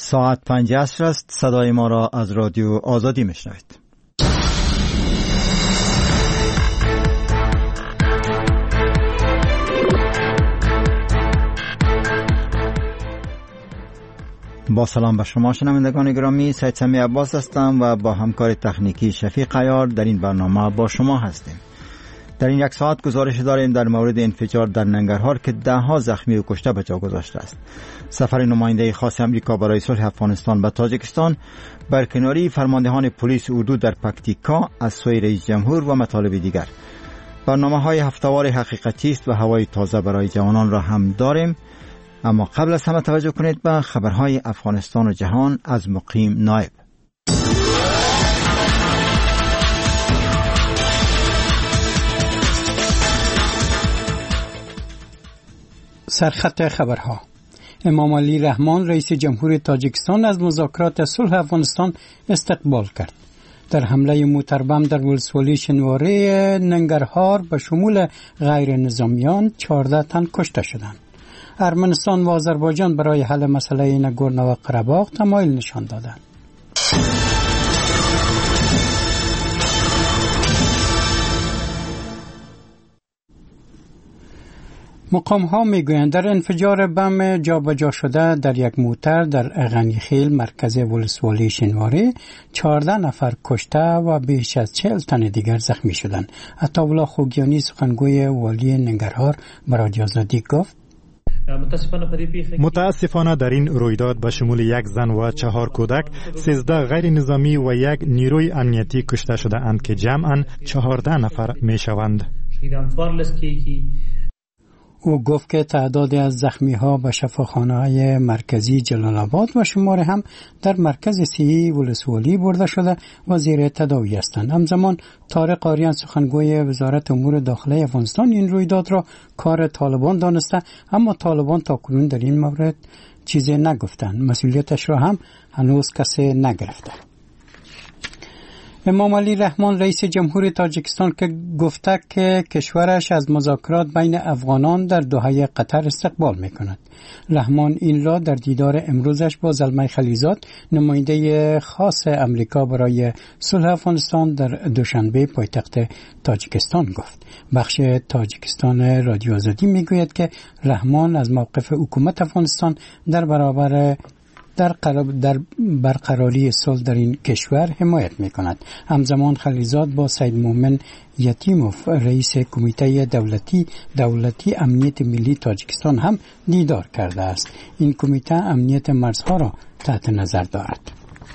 ساعت 5 عصر است. صدای ما را از رادیو آزادی میشنوید. با سلام به شما شنوندگان گرامی، سید سمی عباس هستم و با همکار تکنیکی شفیق عیار در این برنامه با شما هستیم. در این یک ساعت گزارش داریم در مورد انفجار در ننگرهار که 10 زخمی و کشته به جا گذاشته است. سفر نماینده خاص امریکا برای صلح افغانستان به تاجیکستان، برکناری فرماندهان پلیس اردو در پکتیکا از سوی رئیس جمهور و مطالب دیگر. برنامه‌های هفته‌وار حقیقتی است و هوای تازه برای جوانان را هم داریم. اما قبل از همه توجه کنید به خبرهای افغانستان و جهان از مقیم نایب. سرخط خبرها. امام علی رحمان رئیس جمهور تاجیکستان از مذاکرات صلح افغانستان استقبال کرد. در حمله موتربم در ولسوالی شنواره ننگرهار به شمول غیر نظامیان 14 تن کشته شدند. ارمنستان و آذربایجان برای حل مسئله نگورنو قره‌باغ تمایل نشان دادند. مقام ها میگویند در انفجار بم جابجا شده در یک موتر در غنیخیل مرکز ولسوالی شنواره 14 نفر کشته و بیش از 40 تن دیگر زخمی شدند. عطاالله خوگیانی سخنگوی والی ننگرهار به رادیو آزادی گفت: متاسفانه در این رویداد به شمول 1 زن و 4 کودک 13 غیر نظامی و 1 نیروی امنیتی کشته شده اند که جمعاً 14 نفر می شوند. او گفت که تعدادی از زخمی ها به شفاخانه‌های مرکزی جلال آباد و شمار هم در مرکز صحی ولسوالی برده شده و زیر تداوی هستند. همزمان طارق آریان سخنگوی وزارت امور داخلی افغانستان این رویداد را کار طالبان دانسته، اما طالبان تاکنون در این مورد چیزی نگفتند. مسئولیتش را هم هنوز کسی نگرفته. امام علی رحمان رئیس جمهور تاجیکستان که گفته که کشورش از مذاکرات بین افغانان در دوحه قطر استقبال میکند. رحمان این را در دیدار امروزش با زلمه خلیزاد نماینده خاص امریکا برای صلح افغانستان در دوشنبه پایتخت تاجیکستان گفت. بخش تاجیکستان رادیو آزادی میگوید که رحمان از موقف حکومت افغانستان در برابر برقراری صلح در این کشور حمایت میکند. همزمان خلیزاد با سید مومن یتیموف رئیس کمیته دولتی امنیت ملی تاجیکستان هم دیدار کرده است. این کمیته امنیت مرزها را تحت نظر دارد.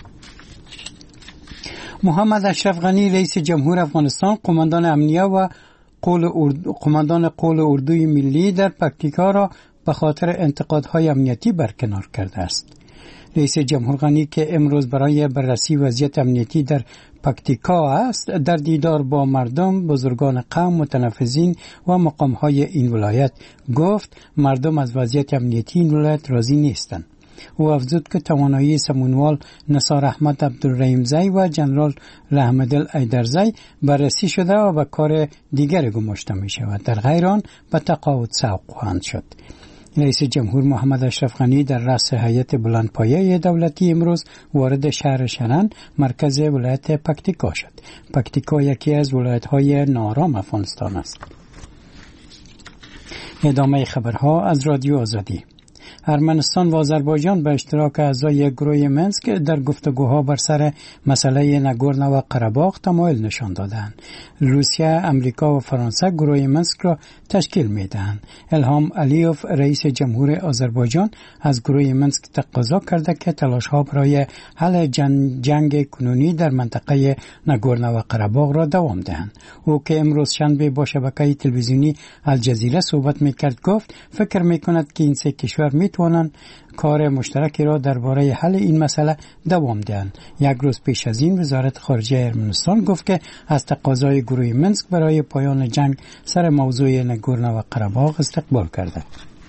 محمد اشرف غنی رئیس جمهور افغانستان قماندان امنیه و قماندان قول اردوی ملی در پکتیکا را به خاطر انتقادهای امنیتی برکنار کرده است. رئیس جمهور غنی که امروز برای بررسی وضعیت امنیتی در پکتیکا است، در دیدار با مردم، بزرگان قوم، متنفذین و مقامهای این ولایت گفت مردم از وضعیت امنیتی این ولایت راضی نیستند. او افزود که توانایی سمونوال نثار احمد عبدالرحیمزی و جنرال رحمدل ایدرزی بررسی شده و به کار دیگر گماشته می شود. در غیر آن به تقاعد سوق خواهند شد. رئیس جمهور محمد اشرف غنی در رأس هیئت بلندپایه دولتی امروز وارد شهر شرن مرکز ولایت پکتیکا شد. پکتیکا یکی از ولایت‌های ناآرام افغانستان است. ادامه خبرها از رادیو آزادی. ارمنستان و آذربایجان به اشتراک اعضای گروه منسک در گفتگوها بر سر مسئله نگورنو قره‌باغ تمایل نشان دادند. روسیه، امریکا و فرانسه گروه منسک را تشکیل میدهند. الهام علیوف رئیس جمهور آذربایجان از گروه منسک تقاضا کرده که تلاش‌ها برای حل جنگ کنونی در منطقه نگورنو قره‌باغ را دوام دهند. او که امروز شنبه با شبکه تلویزیونی الجزیره صحبت میکرد گفت فکر میکند که این سه کشور میتوانند کار مشترکی را درباره حل این مسئله دوام دهند. یک روز پیش از این وزارت خارجه ارمنستان گفت که از تقاضای گروه منسک برای پایان جنگ سر موضوع نگورنو قره‌باغ استقبال کرده.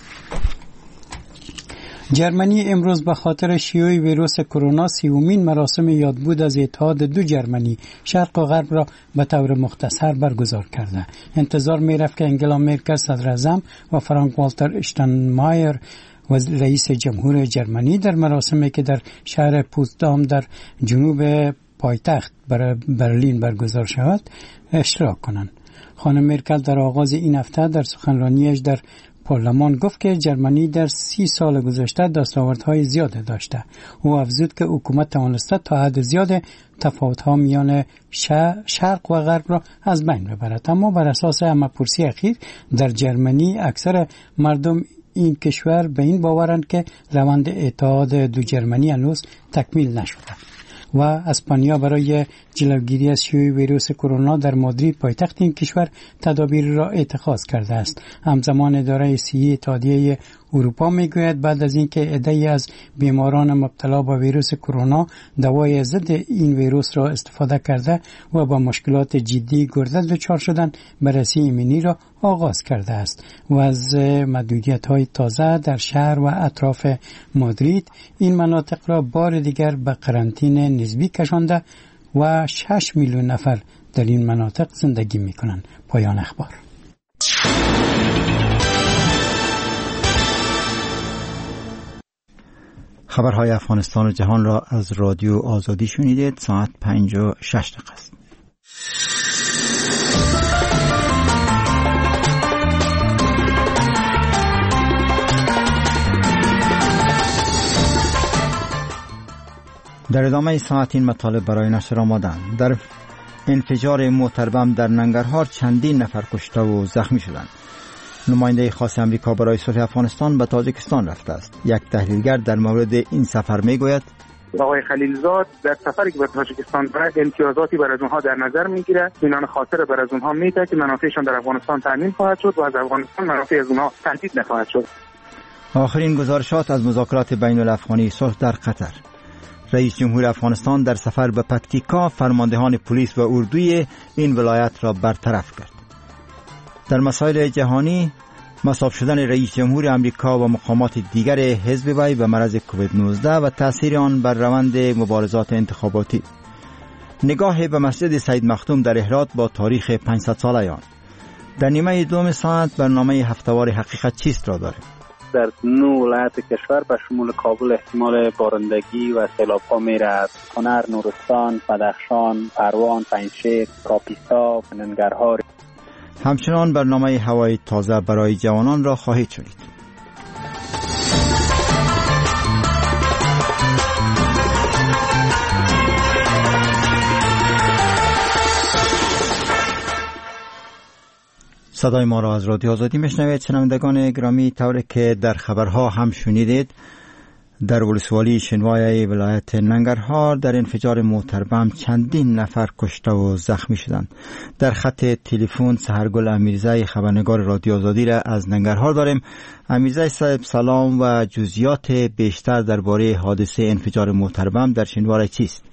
جرمنی امروز به خاطر شیوع ویروس کرونا 30مین مراسم یادبود از اتحاد دو جرمنی شرق و غرب را به طور مختصر برگزار کرده. انتظار می رفت که انگلا مرکل صدر اعظم و فرانک والتر اشتاینمایر و رئیس جمهور جرمنی در مراسمی که در شهر پوتسدام در جنوب پایتخت برلین برگزار شود اشتراک کنند. خانم مرکل در آغاز این هفته در سخنرانیش در پارلمان گفت که جرمنی در 30 سال گذشته دستاوردهای زیاده داشته. او افزود که حکومت توانسته تا حد زیاد تفاوت‌ها میان شرق و غرب را از بین ببرد. اما بر اساس همه‌پرسی اخیر در جرمنی اکثر مردم این کشور به این باورند که روند اتحاد دو جرمنی هنوز تکمیل نشده. و اسپانیا برای جلوگیری از شیوع ویروس کرونا در مادرید پایتخت این کشور تدابیر را اتخاذ کرده است. همزمان اداره صحی اتحادیه اروپا میگوید بعد از اینکه عده‌ای از بیماران مبتلا به ویروس کرونا دوای ضد این ویروس را استفاده کرده و با مشکلات جدی گرده دچار شدند، بررسی ایمنی را آغاز کرده است. و از محدودیت‌های تازه در شهر و اطراف مادرید این مناطق را بار دیگر به قرنطینه نسبی کشانده و 6 میلیون نفر در این مناطق زندگی می‌کنند. پایان اخبار. خبرهای افغانستان و جهان را از رادیو آزادی شنیدید. ساعت 5:06 دقیقه است. در ادامه ساعت این مطالب برای نشر آمدند. در انفجار موتر بم در ننگرهار چندین نفر کشته و زخمی شدند. نماینده خاص امریکا برای صلح افغانستان به تاجیکستان رفته است. یک تحلیلگر در مورد این سفر میگوید آقای خلیلزاد در سفری که به تاجیکستان برد امتیازاتی برای اونها در نظر میگیره، اینان خاطر برای اونها میده که منافعشان در افغانستان تامین خواهد شد و از افغانستان منافع از اونها تهدید نخواهد شد. آخرین گزارشات از مذاکرات بین الافغانی صلح در قطر. رئیس جمهور افغانستان در سفر به پکتیکا فرماندهان پلیس و اردوی این ولایت را برطرف کرد. در مسائل جهانی، مصاب شدن رئیس جمهور امریکا و مقامات دیگر حزب وی به مرض کووید 19 و تأثیر آن بر روند مبارزات انتخاباتی. نگاه به مسجد سید مختوم در اهرات با تاریخ 500 ساله آن. در نیمه دوم ساعت برنامه هفته‌وار حقیقت چیست را داریم. در 9 ولایت کشور به شمول کابل احتمال بارندگی و سیلاب‌ها میرد. کنر، نورستان، بدخشان، پروان، پنجشیر، کاپیسا، ننگرهار. همچنان برنامه هوای تازه برای جوانان را خواهید شنید. صدای ما را از رادیو آزادی میشنوید. شنوندگان گرامی، طوری که در خبرها هم شنیدید، در ولسوالی شنوای ولایت ننگرهار در انفجار موتر بم چندین نفر کشته و زخمی شدند. در خط تلفن سحرگل امیرزی خبرنگار رادیو آزادی را از ننگرهار داریم. امیرزی صاحب سلام و جزئیات بیشتر درباره حادثه انفجار موتر بم در شنوار چیست؟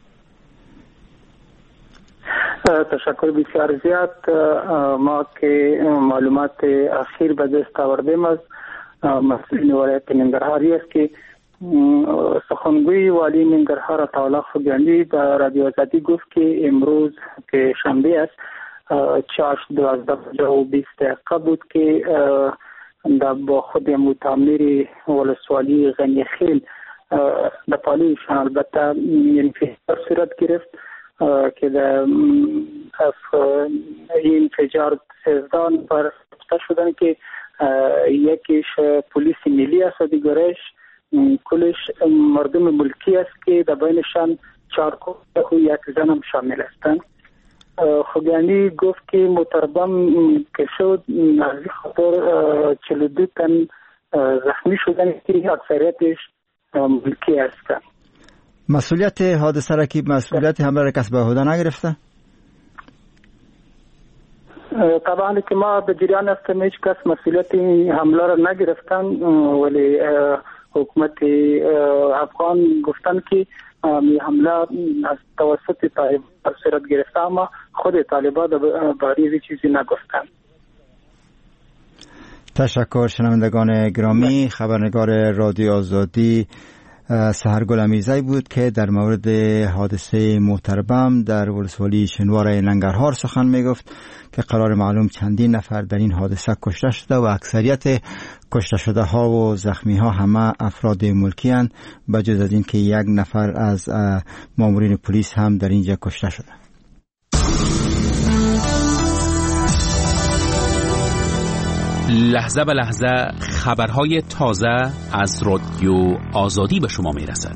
تشکر بسیار زیاد. ما که معلومات اخیر به دست آوردیم از مسئول ولایت ننگرهاری است که سخنگوی والی ننگرهار عطاالله خوگیانی به رادیو آزادی گفت که امروز که شنبه است 4:12 بود که با خود متعمر ولسوالی غنیخیل در پالیشان البته انفجار صورت گرفت که در این انفجار 13 نفر کشته شدند که یکیش پلیس ملی است و دیگرش کلش مردم ملکی است که در بینشان 4 کودک و 1 زن هم شامل هستند. خوگیانی گفت که موتر بم که شد از این خاطر 42 تن زخمی شدند که اکثریتش ملکی هستند. مسئولیت حادثه را که مسئولیت حمله را کس به عهده نگرفته؟ طبعا که ما به جریان هستیم هیچ کس مسئولیت حمله را نگرفتن، ولی حکومت افغان گفتن که حمله از توسط طالبان صورت گرفته، اما خود طالبان باره چیزی نگفتن. تشکر. شنوندگان گرامی، خبرنگار رادیو آزادی سحرگل امیرزی بود که در مورد حادثه محترم در ولسوالی شنوار ننگرهار سخن می گفت که قرار معلوم چندین نفر در این حادثه کشته شده و اکثریت کشته شده ها و زخمی ها همه افراد ملکی اند، بجز از این که یک نفر از مامورین پلیس هم در اینجا کشته شده. لحظه به لحظه خبرهای تازه از رادیو آزادی به شما میرسد.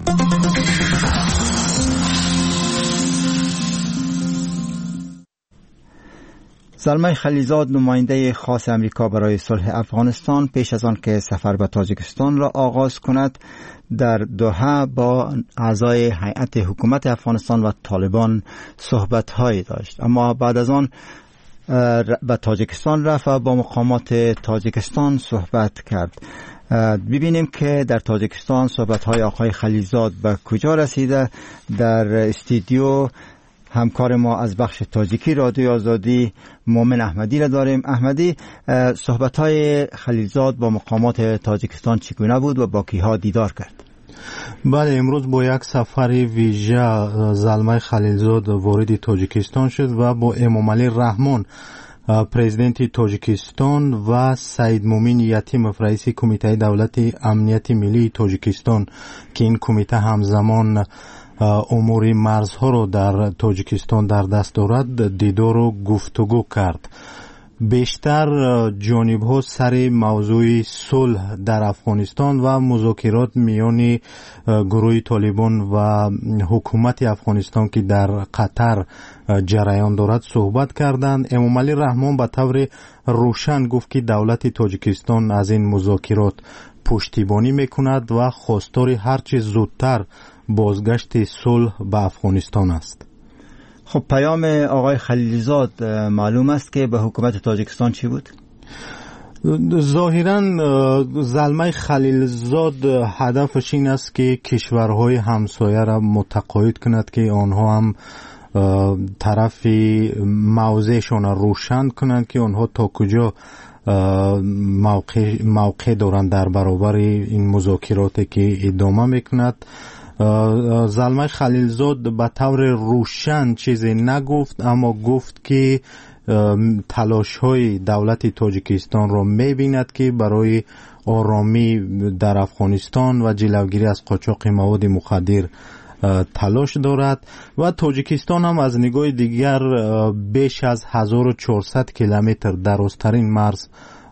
زلمه خلیلزاد نماینده خاص امریکا برای صلح افغانستان پیش از آن که سفر به تاجیکستان را آغاز کند در دوحه با اعضای هیئت حکومت افغانستان و طالبان صحبت‌هایی داشت، اما بعد از آن به تاجیکستان رفت و با مقامات تاجیکستان صحبت کرد. ببینیم که در تاجیکستان صحبت‌های آقای خلیلزاد به کجا رسیده. در استودیو همکار ما از بخش تاجیکی رادیو آزادی مومن احمدی را داریم. احمدی، صحبت‌های خلیلزاد با مقامات تاجیکستان چگونه بود و با کیها دیدار کرد؟ بله، امروز با یک سفر ویژه زلمه خلیلزاد وارد تاجیکستان شد و با امامعلی رحمان پرزیدنت تاجیکستان و سید مومن یتیموف رئیس کمیته دولت امنیت ملی تاجیکستان که این کمیته همزمان امور مرزها رو در تاجیکستان در دست دارد دیدار و گفتگو کرد. بیشتر جانب‌ها سر موضوع صلح در افغانستان و مذاکرات میان گروه طالبان و حکومت افغانستان که در قطر جریان دارد صحبت کردند. امامعلی رحمان به طور روشن گفت که دولت تاجیکستان از این مذاکرات پشتیبانی میکند و خواستار هرچه زودتر بازگشت صلح به افغانستان است. خب پیام آقای خلیلزاد معلوم است که به حکومت تاجیکستان چی بود؟ ظاهراً زلمه خلیلزاد هدفش این است که کشورهای همسایه را متقاعد کند که آنها هم طرف موضعشان را روشن کنند که آنها تا کجا موقع دارند در برابر این مذاکرات که ادامه میکند. زلمه خلیلزاد به طور روشن چیزی نگفت، اما گفت که تلاش های دولت تاجیکستان را میبیند که برای آرامی در افغانستان و جلوگیری از قاچاق مواد مخدر تلاش دارد و تاجیکستان هم از نگاه دیگر بیش از 1400 کیلومتر درازترین مرز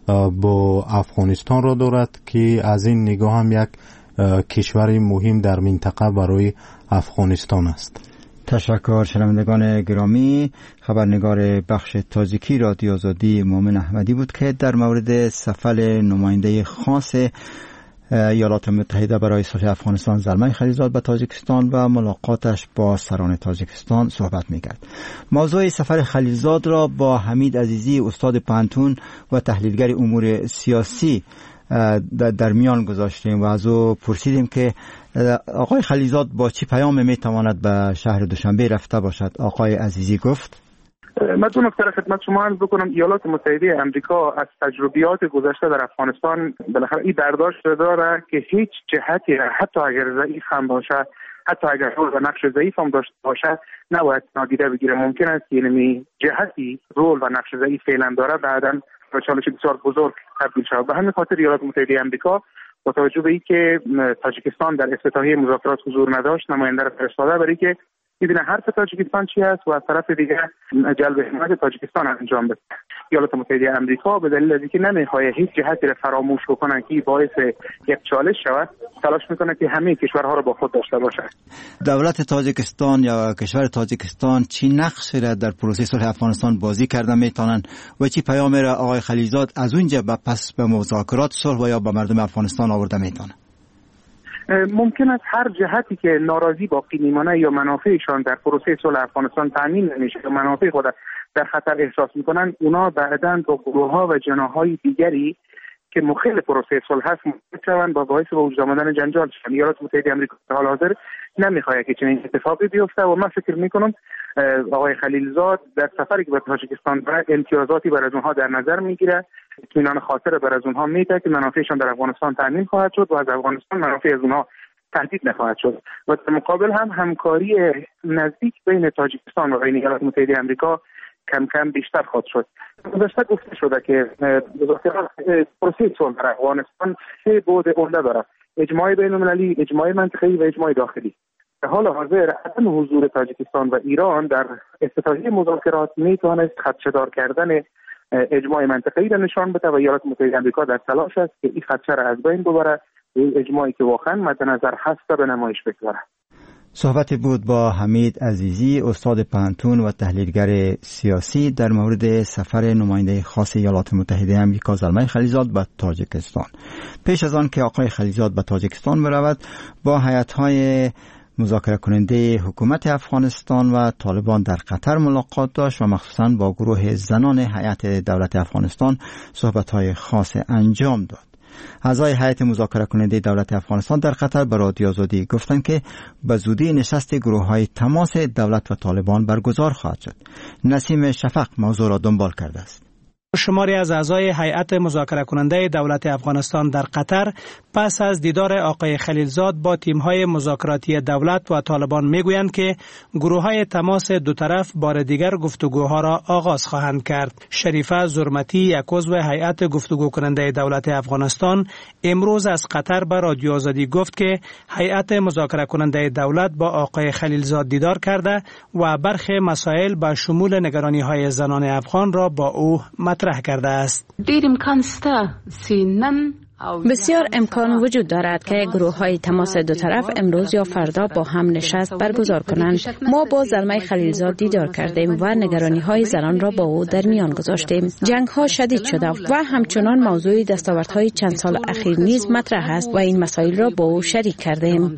با افغانستان را دارد که از این نگاه هم یک کشور مهم در منطقه برای افغانستان است. تشکر. شنوندگان گرامی، خبرنگار بخش تاجیکی رادیو آزادی مومن احمدی بود که در مورد سفر نماینده خاص ایالات متحده برای صلح افغانستان زلمه خلیلزاد به تاجیکستان و ملاقاتش با سران تاجیکستان صحبت می‌کرد. موضوع سفر خلیلزاد را با حمید عزیزی استاد پانتون و تحلیلگر امور سیاسی در میان گذاشتیم و از او پرسیدیم که آقای خلیلزاد با چی پیام میتواند به شهر دوشنبه رفته باشد. آقای عزیزی گفت: من دو نکته خدمت شما عرض بکنم. ایالات متحده آمریکا از تجربیات گذشته در افغانستان بالاخره این برداشت داره که هیچ جهتی حتی اگر ضعیف هم باشه، حتی اگر رول و نقش ضعیف هم داشته باشه، نباید نادیده بگیره. ممکن است که یعنی جهتی رول و نقش ضعیف فعلا داره بعداً به چالش بسیار بزرگ تبدیل شود. به همین خاطر ایالات متحده آمریکا با توجه به اینکه تاجیکستان در افتتاحیه مذاکرات حضور نداشت، نماینده را فرستاده برای که ببینه حرف تاجیکستان چی است و از طرف دیگر جلب حمایت تاجیکستان انجام بده. ایالات متحده آمریکا به دلیل اینکه نمیخواد هیچ جهتی را فراموش بکنه که باعث یک چالش شود، تلاش میکنه که همه کشورها را با خود داشته باشه. دولت تاجیکستان یا کشور تاجیکستان چی نقشی را در پروسه صلح افغانستان بازی کرده میتونن و چی پیام را آقای خلیلزاد از اونجا پس به مذاکرات صلح و یا به مردم افغانستان آورده میتونه؟ ممکن است هر جهتی که ناراضی باقی میمانه یا منافعشان در پروسه صلح افغانستان تامین نمیشه یا منافع خود در خطر احساس میکنن، اونا بعداً با گروه‌ها و جناح‌های دیگری که مخالف پروسه صلح هست میتوان با باعث به وجود آمدن جنجال شدن. ایالات متحده آمریکا در حال حاضر نمیخواد که چنین اتفاقی بیفته و من فکر میکنم آقای خلیلزاد در سفری که به تاجیکستان داره امتیازاتی برای اونها در نظر میگیره، اطمینان خاطر برای اونها میده که منافعشان در افغانستان تامین خواهد شد و از افغانستان منافع از اونها تهدید نخواهد شد و در مقابل هم همکاری نزدیک بین تاجیکستان و بین ایالات متحده آمریکا کم کم بیشتر خواهد شد. گذشته گفته شده که مذاکرات پروسه صلح در افغانستان 3 بعد عمده دارد: اجماع بین‌المللی، اجماع منطقه‌ای و اجماع داخلی. در حال حاضر عدم حضور تاجیکستان و ایران در افتتاحیه مذاکرات میتواند خدشه‌دار کردن اجماع منطقه‌ای را نشان بده و ایالات متحده آمریکا در تلاش است که این خدشه را از بین ببره، این اجماعی که واقعا مد نظر هست به نمایش بگذاره. صحبت بود با حمید عزیزی، استاد پانتون و تحلیلگر سیاسی در مورد سفر نماینده خاص ایالات متحده آمریکا زلمه خلیلزاد به تاجیکستان. پیش از آن که آقای خلیلزاد به تاجیکستان برود، با هیئت‌های مذاکره کننده حکومت افغانستان و طالبان در قطر ملاقات داشت و مخصوصاً با گروه زنان هیئت دولت افغانستان صحبت‌های خاص انجام داد. اعضای هیئت مذاکره کننده دولت افغانستان در قطر به رادیو آزادی گفتند که به زودی نشست گروه‌های تماس دولت و طالبان برگزار خواهد شد. نسیم شفق موضوع را دنبال کرده است. شماری از اعضای هیئت مذاکره کننده دولت افغانستان در قطر پس از دیدار آقای خلیلزاد با تیم‌های مذاکراتی دولت و طالبان میگویند که گروه‌های تماس دو طرف بار دیگر گفتگوها را آغاز خواهند کرد. شریفه زرمتی، یک عضو هیئت گفتگو کننده دولت افغانستان، امروز از قطر به رادیو آزادی گفت که هیئت مذاکره کننده دولت با آقای خلیلزاد دیدار کرده و برخی مسائل به شمول نگرانی‌های زنان افغان را با او مطرح کرده است. بسیار امکان وجود دارد که گروه های تماس دو طرف امروز یا فردا با هم نشست برگزار کنند. ما با زلمه خلیلزاد دیدار کردیم و نگرانی های زنان را با او در میان گذاشتیم. جنگ ها شدید شده و همچنان موضوع دستاوردهای چند سال اخیر نیز مطرح است و این مسائل را با او شریک کردیم.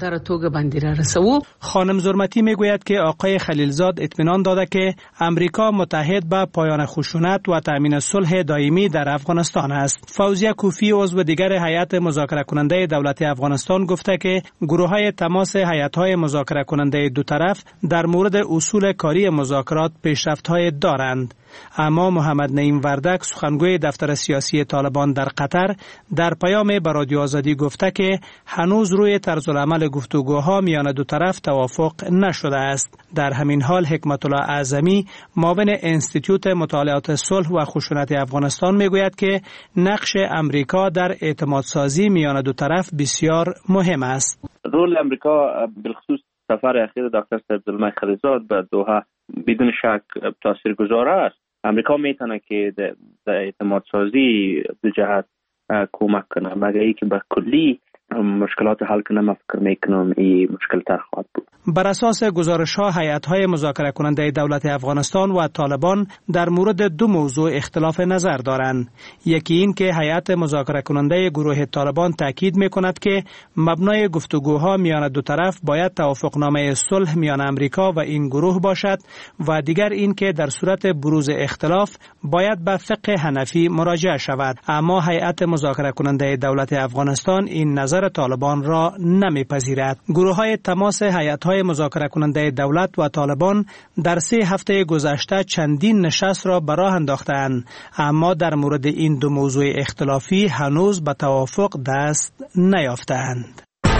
خانم زرمتی میگوید که آقای خلیلزاد اطمینان داده که امریکا متحد به پایان خشونت و تامین صلح دائمی در افغانستان است. فوزیه کوفی، عضو دیگر هیئت مذاکره کننده دولت افغانستان، گفته که گروه‌های تماس هیئت‌های مذاکره کننده دو طرف در مورد اصول کاری مذاکرات پیشرفت‌های دارند. اما محمد نعیم وردک، سخنگوی دفتر سیاسی طالبان در قطر، در پیام به رادیو آزادی گفته که هنوز روی طرز العمل گفتگوها میان دو طرف توافق نشده است. در همین حال حکمت الله اعظمی، معاون انستیتوت مطالعات صلح و خشونت افغانستان، میگوید که نقش امریکا در اعتماد سازی میان دو طرف بسیار مهم است. رول امریکا بالخصوص سفر اخیر دکتر زلمه خلیلزاد به دوحه بدون شک تاثیرگذار است. امریکا میتونه که در اعتماد سازی دو جهت کمک کنه، مگر اینکه به کلی مشکلات حل کنه. من فکر میکنم این مشکل تر خواهد بود. بر اساس گزارش‌ها، هیئت‌های مذاکره کننده دولت افغانستان و طالبان در مورد دو موضوع اختلاف نظر دارند. یکی این که هیئت مذاکره کننده گروه طالبان تاکید می‌کند که مبنای گفتگوها میان دو طرف باید توافقنامه صلح میان امریکا و این گروه باشد و دیگر این که در صورت بروز اختلاف باید به فقه حنفی مراجعه شود. اما هیئت مذاکره کننده دولت افغانستان این نظر طالبان را نمی‌پذیرد. گروه‌های تماس هیئت‌های مذاکره کننده دولت و طالبان در 3 هفته گذشته چندین نشست را به راه انداختند، اما در مورد این دو موضوع اختلافی هنوز به توافق دست نیافتند.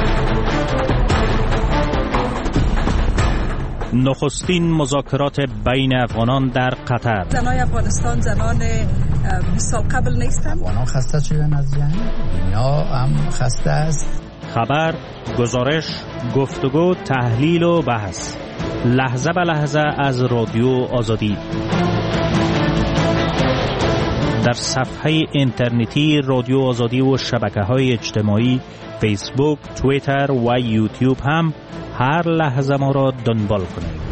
نخستین مذاکرات بین افغانان در قطر. زنای افغانستان زنان 20 سال قبل نیستند. افغانان خسته شدن از جنگ، دنیا هم خسته است. خبر، گزارش، گفتگو، تحلیل و بحث، لحظه به لحظه از رادیو آزادی. در صفحه اینترنتی رادیو آزادی و شبکه‌های اجتماعی فیسبوک، توییتر و یوتیوب هم هر لحظه ما را دنبال کنید.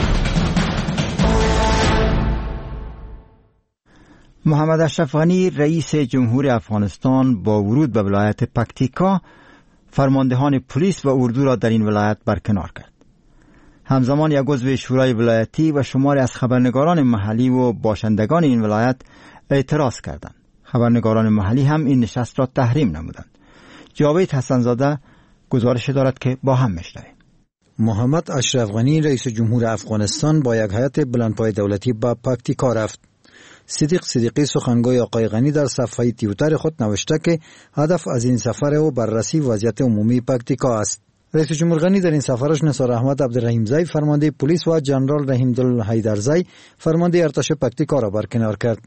محمد اشرف غنی، رئیس جمهور افغانستان، با ورود به ولایت پکتیکا فرماندهان پلیس و اردو را در این ولایت برکنار کرد. همزمان یک عضو شورای ولایتی و شماری از خبرنگاران محلی و باشندگان این ولایت اعتراض کردند. خبرنگاران محلی هم این نشست را تحریم نمودند. جاوید حسنزاده گزارش دارد که با هم میشنویم. محمد اشرف غنی، رئیس جمهور افغانستان، با یک هیئت بلندپای دولتی به پکتیکا رفت. صدیقی، سخنگوی آقای غنی، در صفحه توییتر خود نوشته که هدف از این سفر او بررسی وضعیت عمومی پکتیکا است. رئیس جمهور غنی در این سفرش نثار احمد عبدالرحیمزی فرمانده پلیس و جنرال رحیمدل حیدرزی فرمانده ارتش پکتیکا را برکنار کرد.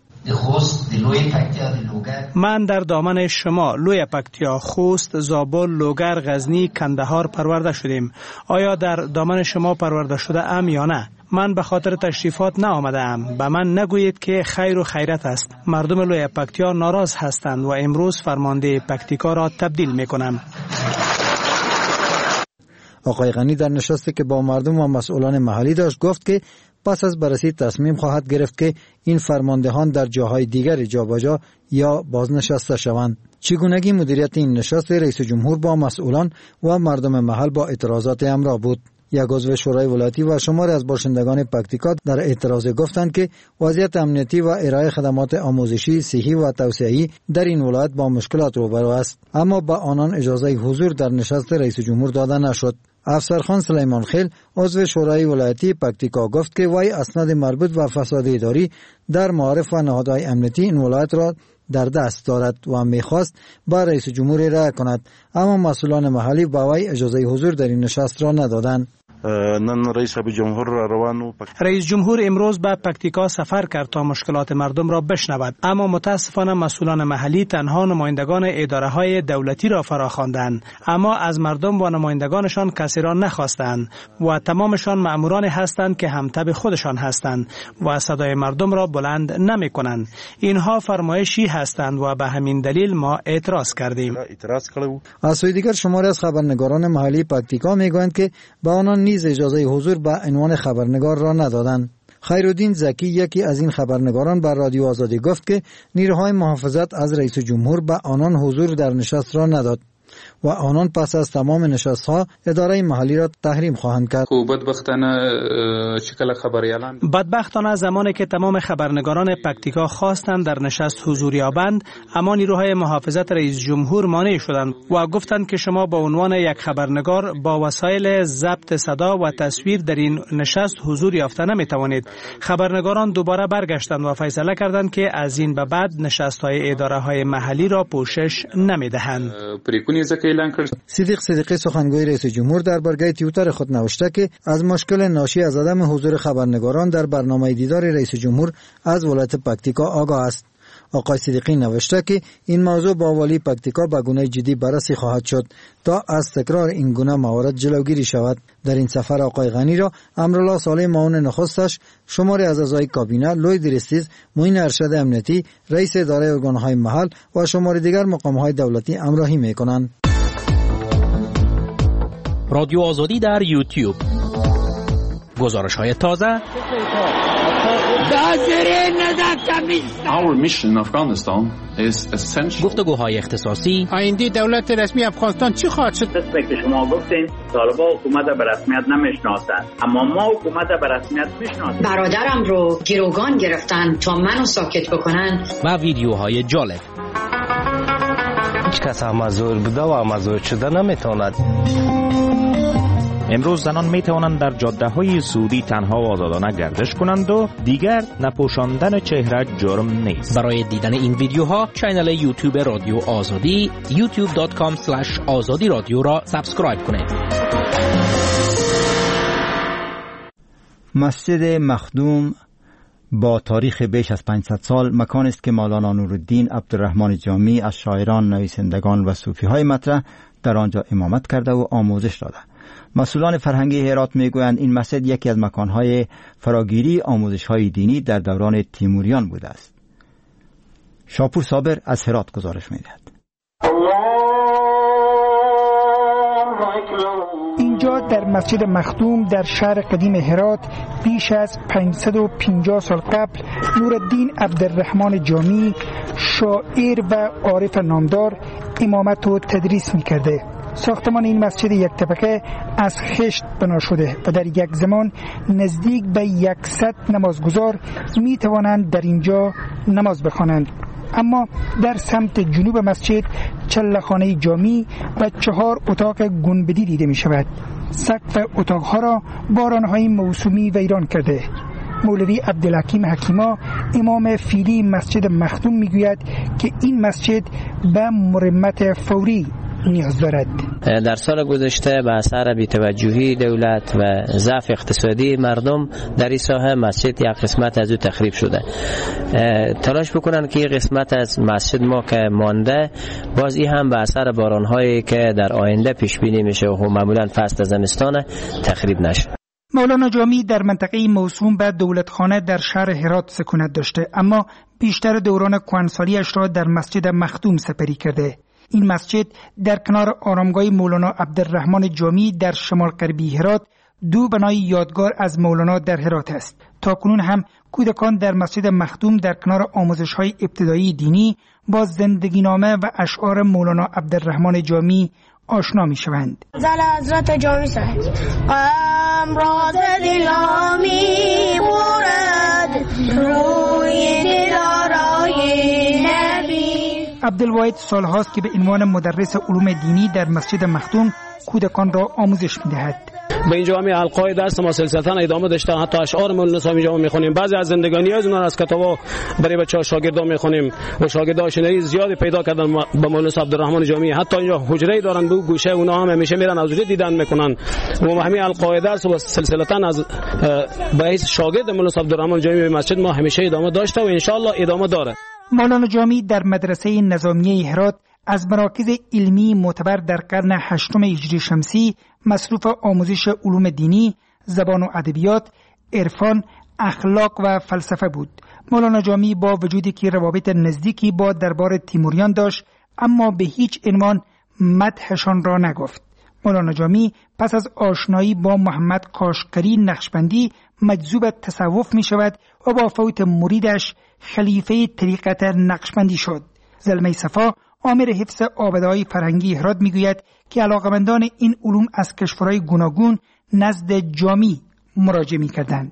من در دامن شما لوی پکتیا، خوست، زابل، لوگر، غزنی، کندهار پرورده شدیم. آیا در دامن شما پرورده شده ام یا نه؟ من به خاطر تشریفات نآمده ام. به من نگویید که خیر و خیرت است. مردم لوی پکتیا ناراض هستند و امروز فرمانده پکتیکا را تبدیل میکنم. آقای غنی در نشستی که با مردم و مسئولان محلی داشت گفت که پس از بررسی تصمیم خواهد گرفت که این فرماندهان در جاهای دیگر جابجا یا بازنشسته شوند. چگونگی مدیریت این نشست رئیس جمهور با مسئولان و مردم محل با اعتراضات همراه بود. یک عضو شورای ولایتی و شماری از باشندگان پکتیکا در اعتراض گفتند که وضعیت امنیتی و ارائه خدمات آموزشی، صحی و توسعه‌ای در این ولایت با مشکلات روبرو است، اما به آنان اجازه حضور در نشست رئیس جمهور داده نشد. افسرخان سلیمان خیل عضو شورای ولایتی پکتیکا گفت که وی اسناد مربوط به فساد اداری در معارف و نهادهای امنیتی این ولایت را در دست دارد و می‌خواست با رئیس جمهور رأی کند، اما مسئولان محلی به وی اجازه حضور در این نشست را ندادند. رئیس جمهور امروز به پکتیکا سفر کرد تا مشکلات مردم را بشنود، اما متاسفانه مسئولان محلی تنها نمایندگان اداره های دولتی را فراخواندند، اما از مردم و نمایندگانشان کسی را نخواستند و تمامشان مأمورانی هستند که همتب خودشان هستند و صدای مردم را بلند نمی کنند. اینها فرمایشی هستند و به همین دلیل ما اعتراض کردیم. از سوی دیگر شماری از خبرنگاران محلی پکتیکا میگویند که با آنان نیز اجازه حضور به عنوان خبرنگار را ندادند. خیرالدین زکی یکی از این خبرنگاران بر رادیو آزادی گفت که نیروهای محافظت از رئیس جمهور به آنان حضور در نشست را نداد و آنان پس از تمام نشست‌ها اداره محلی را تحریم خواهند کرد. بدبختانه زمانی که تمام خبرنگاران پکتیکا خواستند در نشست حضور یابند، اما نیروهای محافظت رئیس جمهور مانع شدند و گفتند که شما به عنوان یک خبرنگار با وسایل ضبط صدا و تصویر در این نشست حضور یافته نمی‌توانید. خبرنگاران دوباره برگشتند و فیصله کردند که از این به بعد نشست‌های اداره‌های محلی را پوشش نمی‌دهند. صدیق صدیقی سخنگوی رئیس جمهور در برگه توییتر خود نوشته که از مشکل ناشی از عدم حضور خبرنگاران در برنامه دیدار رئیس جمهور از ولایت پکتیکا آگاه است. آقای صدیقی نوشته که این موضوع با والی پکتیکا به گونه جدی بررسی خواهد شد تا از تکرار این گونه موارد جلوگیری شود. در این سفر آقای غنی را امرالله صالح معاون نخستش، شماری از اعضای کابینه، لوی درستیز، معین ارشد امنیتی، رئیس اداره ارگان‌های محل و شماری دیگر مقام‌های دولتی همراهی می‌کنند. رادیو آزادی در یوتیوب. گزارش‌های تازه. گفتگوهای اختصاصی. آینده دولت رسمی افغانستان چی خواهد شد؟ که شما گفتین طالبان حکومت به رسمیت نمیشناسند، اما ما حکومت به رسمیت میشناسیم. برادرم رو گروگان گرفتن تا منو ساکت بکنن. و ویدیوهای جالب. هیچ کس مزور بوده و مزور شده نمیتواند. امروز زنان می توانند در جاده های سعودی تنها و آزادانه گردش کنند و دیگر نپوشاندن چهره جرم نیست. برای دیدن این ویدیوها کانال یوتیوب رادیو آزادی youtube.com/azadi رادیو را سابسکرایب کنید. مسجد مخدوم با تاریخ بیش از 500 سال مکان است که مولانا نورالدین عبدالرحمن جامی از شاعران، نویسندگان و صوفی‌های مطرح در آنجا امامت کرده و آموزش داده. مسئولان فرهنگی هرات میگویند این مسجد یکی از مکانهای فراگیری آموزش‌های دینی در دوران تیموریان بوده است. شاپور صابر از هرات گزارش می‌دهد. اینجا در مسجد مخدوم در شهر قدیم هرات بیش از 550 سال قبل نورالدین عبدالرحمن جامی شاعر و عارف نامدار امامت و تدریس می‌کرده. ساختمان این مسجد یک طبقه از خشت بنا شده و در یک زمان نزدیک به 100 نمازگزار می توانند در اینجا نماز بخوانند. اما در سمت جنوب مسجد چله‌خانه جامی و 4 اتاق گنبدی دیده می شود. سقف اتاقها را بارانهای موسومی ویران کرده. مولوی عبدالحکیم حکیما امام فیلی مسجد مخدوم میگوید که این مسجد به مرمت فوری نیاز دارد. در سال گذشته به اثر بی‌توجهی دولت و ضعف اقتصادی مردم در این ساحه مسجد یک قسمت از او تخریب شده. تلاش بکنن که این قسمت از مسجد ما که مانده باز این هم به اثر باران‌هایی که در آینده پیش بینی میشه و معمولا فصل زمستان تخریب نشه. مولانا جامی در منطقه موسوم به دولتخانه در شهر هرات سکونت داشته، اما بیشتر دوران کهنسالی‌اش را در مسجد مخدوم سپری کرده. این مسجد در کنار آرامگاه مولانا عبدالرحمن جامی در شمال غربی هرات دو بنای یادگار از مولانا در هرات است. تاکنون هم کودکان در مسجد مخدوم در کنار آموزش‌های ابتدایی دینی با زندگینامه و اشعار مولانا عبدالرحمن جامی آشنا می‌شوند. زل حضرت جامی صاحب امراض دلامی برد روی دلارای نبی. عبدالواحد سالهاست که به عنوان مدرس علوم دینی در مسجد مخدوم کودکان را آموزش می‌دهد. به این جامعه حلقه‌های درس ما سلسلتاً ادامه داشته، حتی اشعار مولانا صاحب اینجا می‌خونیم، بعضی از زندگانی از اونها از کتابا برای بچه‌ها شاگردان می‌خونیم و شاگردان شنایی زیادی پیدا کردن با مولانا عبدالرحمن جامی. حتی اینجا حجره دارن به گوشه اونها هم همیشه میرن از حجره دیدن میکنن و همین حلقه‌های درس و سلسلتاً از باعث شاگرد مولانا عبدالرحمن جامی به مسجد ما همیشه ادامه داشته و ان شاء الله ادامه داره. مولانا جامی در مدرسه نظامیه هرات از مراکز علمی معتبر در قرن هشتم هجری شمسی مصروف آموزش علوم دینی، زبان و ادبیات، عرفان، اخلاق و فلسفه بود. مولانا جامی با وجودی که روابط نزدیکی با دربار تیموریان داشت، اما به هیچ عنوان مدحشان را نگفت. مولانا جامی پس از آشنایی با محمد کاشقری نقشبندی مجذوب تصوف می شود و با فوت مریدش خلیفه طریقت نقشبندی شد. زلمه صفا آمر حفظ آباده‌های فرهنگی هرات میگوید که علاقمندان این علوم از کشورهای گوناگون نزد جامی مراجعه می‌کردند.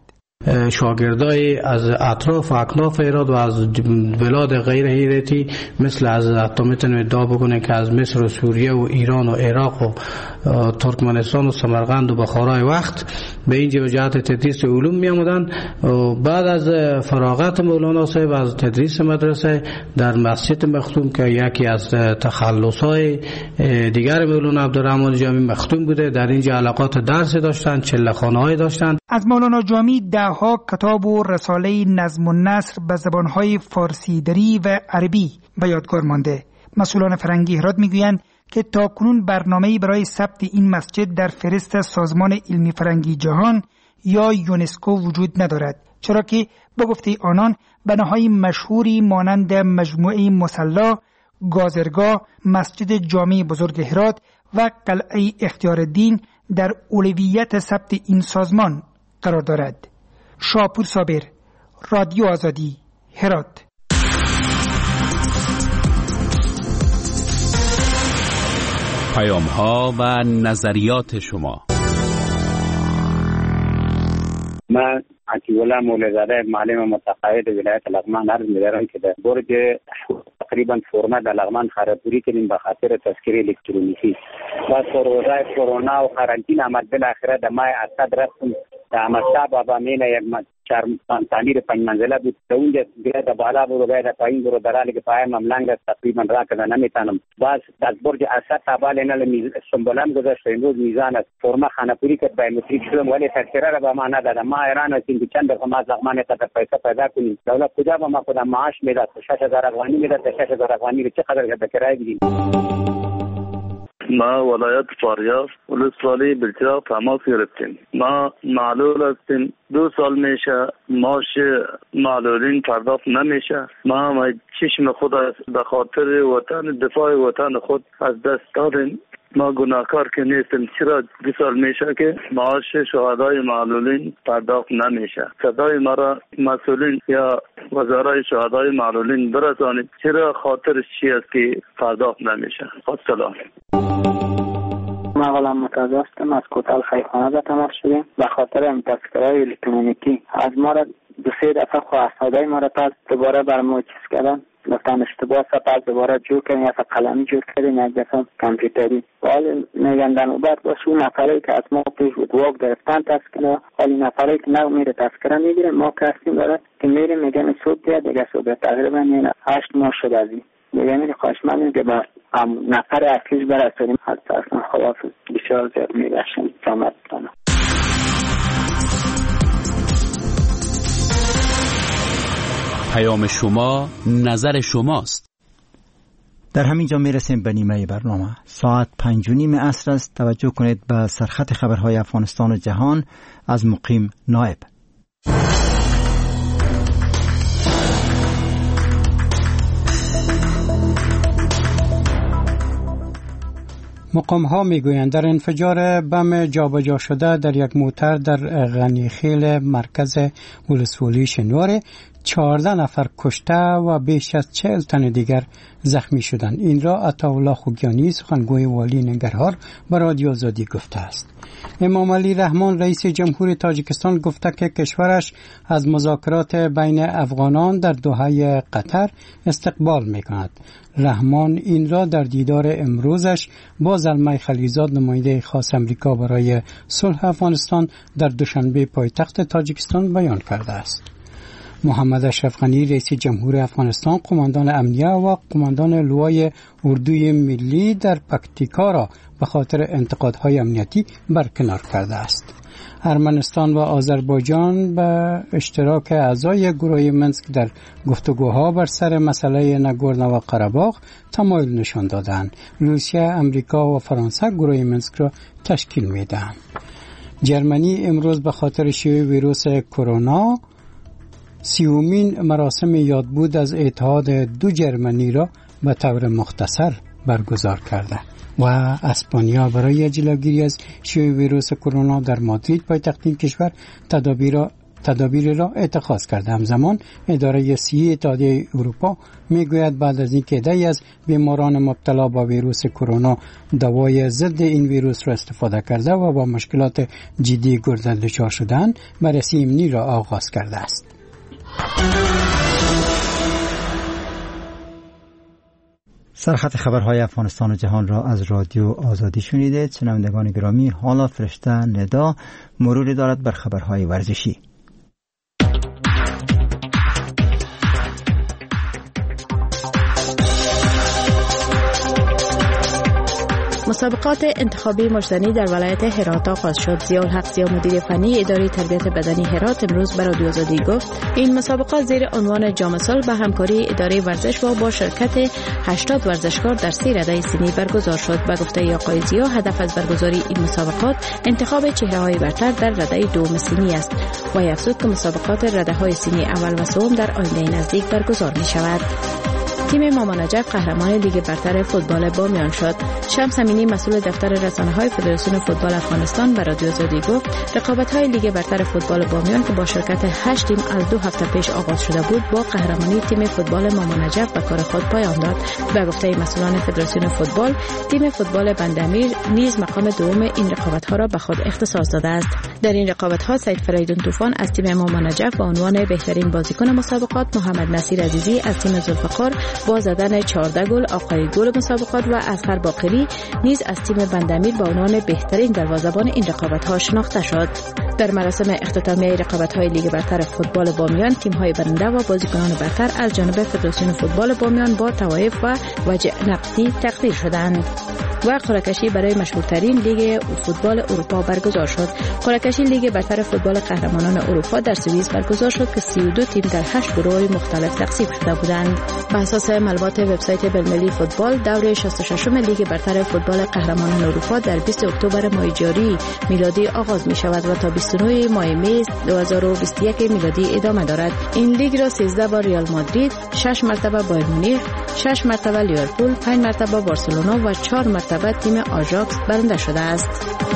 شاگردای از اطراف و اکناف هرات و از بلاد غیر هراتی مثل از حتی میتونیم ادعا بکنه که از مصر و سوریه و ایران و عراق و ترکمنستان و سمرقند و بخارای وقت به این جهت تدریس علوم می آمدن. بعد از فراغت مولانا صاحب از تدریس مدرسه در مسجد مخدوم که یکی از تخلصهای دیگر مولانا عبدالرحمن جامی مخدوم بوده، در اینجا علاقات درس داشتن، چله‌خانه‌های داشتن. از مولانا جامی ها کتاب و رساله نظم و نثر به زبانهای فارسی دری و عربی به یادگار مانده. مسئولان فرهنگی هرات میگویند که تاکنون برنامه‌ای برای ثبت این مسجد در فهرست سازمان علمی فرهنگی جهان یا یونسکو وجود ندارد، چرا که به گفته آنان بناهای مشهوری مانند مجموعه مصلی، گازرگاه، مسجد جامع بزرگ هرات و قلعه اختیارالدین در اولویت ثبت این سازمان قرار دارد. شاپور صابر، رادیو آزادی، هرات. پیام‌ها و نظریات شما. من عطی‌الله مولوی‌زاده معلم متقاعد ولایت لغمان عرض می‌دارم که در برج تقریبا فرمه در لغمان خرابوری کردیم به خاطر تذکره الکترونیکی. بعد روزای کرونا و قرنطینه آمد، بالاخره در ماه اسد رفتم در مستا بابا مینه یک تعمیر 5 منزله بود. در اونجا گره بالا برو گره پایین برو در حالی که پایم ملنگ تقریبا را کده نمیتونم. باز از برج اسد تا بالا نل سنبولم گذاشت. امروز میزان است فرما خانپوری که بایومتریک شدم ولی تذکره را به ما ندادم. ما ایران هستیم که چند دفعه ما لغمان تا پیسه پیدا کنیم. دولت کجا به ما خودم معاش میداد؟ 6000 افغانی میداد. 6000 افغانی رو چقدر به کرایه بدیم؟ ما ولایت فاریاب ولسوالی بلچراغ تماس گرفتیم. ما معلول هستیم. 2 سال میشه معاش معلولین پرداخت نمیشه. ما چشم خود به خاطر وطن، دفاع وطن خود از دست دادیم. ما گناهکار که نیستیم. چرا 2 سال میشه که معاش شهدای معلولین پرداخت نمیشه؟ صدای ما را مسئولین یا وزرای شهدای معلولین برسانید. چرا خاطرش چی است که پرداخت نمیشه؟ سلام. ما غلام متعز هستم، از کوتال خیخانه به تماس شدیم. به خاطر این تذکره الکترونیکی از ما را 2-3 دفعه خواستادای ما را پس دوباره بر ما چیز کردن، گفتن اشتباه پس دوباره جور کردیم، یا قلمی جور کردیم، یک دفعه کامپیوتری. حال میگن در نوبت باشه اون نفری که از ما پیش بود واق گرفتن تذکره، حالی نفری که نه میره تذکره میگیره، ما کسیم داره که میره میگن صبح بیا دیگه صبح تقریبا 8 ماه شد از این. دیگه خواهش مندیم که با نفر اصلیش برسونیم. حتی اصلا خداحافظ. بسیار زیاد میبخشیم. سلامت بتانم. پیام شما نظر شماست. در همین جا میرسیم به نیمه برنامه. ساعت 5:30 عصر است. توجه کنید به سرخط خبرهای افغانستان و جهان از مقیم نائب. مقام‌ها میگویند در انفجار بم جابجا شده در یک موتر در غنیخیل مرکز ولسوالی شنوار 14 نفر کشته و بیش از 40 تن دیگر زخمی شدند. این را عطاالله خوگیانی سخنگوی والی ننگرهار به رادیو آزادی گفته است. امام علی رحمان رئیس جمهوری تاجیکستان گفته که کشورش از مذاکرات بین افغانان در دوحه قطر استقبال می‌کند. رحمان این را در دیدار امروزش با زلمه خلیلزاد نماینده خاص امریکا برای صلح افغانستان در دوشنبه پایتخت تاجیکستان بیان کرده است. محمد اشرف غنی رئیس جمهور افغانستان قماندان امنیه و قماندان لوای اردوی ملی در پکتیکا را به خاطر انتقادهای امنیتی برکنار کرده است. ارمنستان و آذربایجان به اشتراک اعضای گروه منسک در گفتگوها بر سر مسئله ناگورنو قره‌باغ تمایل نشان دادند. روسیه، امریکا و فرانسه گروه منسک را تشکیل میدهند. جرمنی امروز به خاطر شیوع ویروس کرونا 30مین مراسم یادبود از اتحاد دو جرمنی را به طور مختصر برگزار کرده و اسپانیا برای جلوگیری از شیوع ویروس کرونا در مادرید پایتخت این کشور تدابیر را اتخاذ کرده. همزمان اداره صحی اتحادیه اروپا میگوید بعد از اینکه عده‌ای از بیماران مبتلا به ویروس کرونا دوای ضد این ویروس را استفاده کرده و با مشکلات جدی گرده دچار شدند، بررسی ایمنی را آغاز کرده است. سرخط خبرهای افغانستان و جهان را از رادیو آزادی شنیدید. شنوندگان گرامی، حالا فرشته ندا مروری دارد بر خبرهای ورزشی. مسابقات انتخابی مجدنی در ولایت هرات آغاز شد. ضیاءالحق ضیا مدیر فنی اداره تربیت بدنی هرات امروز به رادیو آزادی گفت این مسابقات زیر عنوان جام صلح به همکاری اداره ورزش و با شرکت 80 ورزشکار در 3 رده سنی برگزار شد. به گفته آقای ضیا هدف از برگزاری این مسابقات انتخاب چهره‌های برتر در رده دوم سنی است و افزود که مسابقات رده‌های سنی اول و سوم در آینده نزدیک برگزار می‌شود. تیم ماما نجف قهرمان لیگ برتر فوتبال بامیان شد. شمس امینی مسئول دفتر رسانه‌های فدراسیون فوتبال افغانستان به رادیو آزادی گفت رقابت‌های لیگ برتر فوتبال بامیان که با شرکت 8 تیم از 2 هفته پیش آغاز شده بود با قهرمانی تیم فوتبال ماما نجف به کار خود پایان داد. به گفته مسئولان فدراسیون فوتبال تیم فوتبال بندامیر نیز مقام دوم این رقابت‌ها را به خود اختصاص داده است. در این رقابت‌ها سید فریدون طوفان از تیم ماما نجف به عنوان بهترین بازیکن مسابقات، محمد نصیر عزیزی از تیم ذوالفقار با زدن 14 گل آقای گل مسابقات و اظهر باقری نیز از تیم بندامیر با عنوان بهترین دروازه‌بان این رقابت‌ها شناخته شد. در مراسم اختتامیه رقابت‌های لیگ برتر فوتبال بامیان تیم‌های برنده و بازیکنان برتر از جانب فدراسیون فوتبال بامیان با توایف و وجه نقدی تقدیر شدند. و قرعه‌کشی برای مشهورترین لیگ فوتبال اروپا برگزار شد. قرعه‌کشی لیگ برتر فوتبال قهرمانان اروپا در سوئیس برگزار شد که 32 تیم در 8 گروه مختلف تقسیم شده بودند. بر اساس معلومات وبسایت بلملی فوتبال، دوره 66م لیگ برتر فوتبال قهرمانان اروپا در 20 اکتبر ماه جاری میلادی آغاز می شود و تا 29 ماه می 2021 میلادی ادامه دارد. این لیگ را 13 بار ریال مادرید، 6 مرتبه بایر مونیخ، 6 مرتبه لیورپول، 5 مرتبه بارسلونا و 4 مرتبه تیم آژاکس برنده شده است.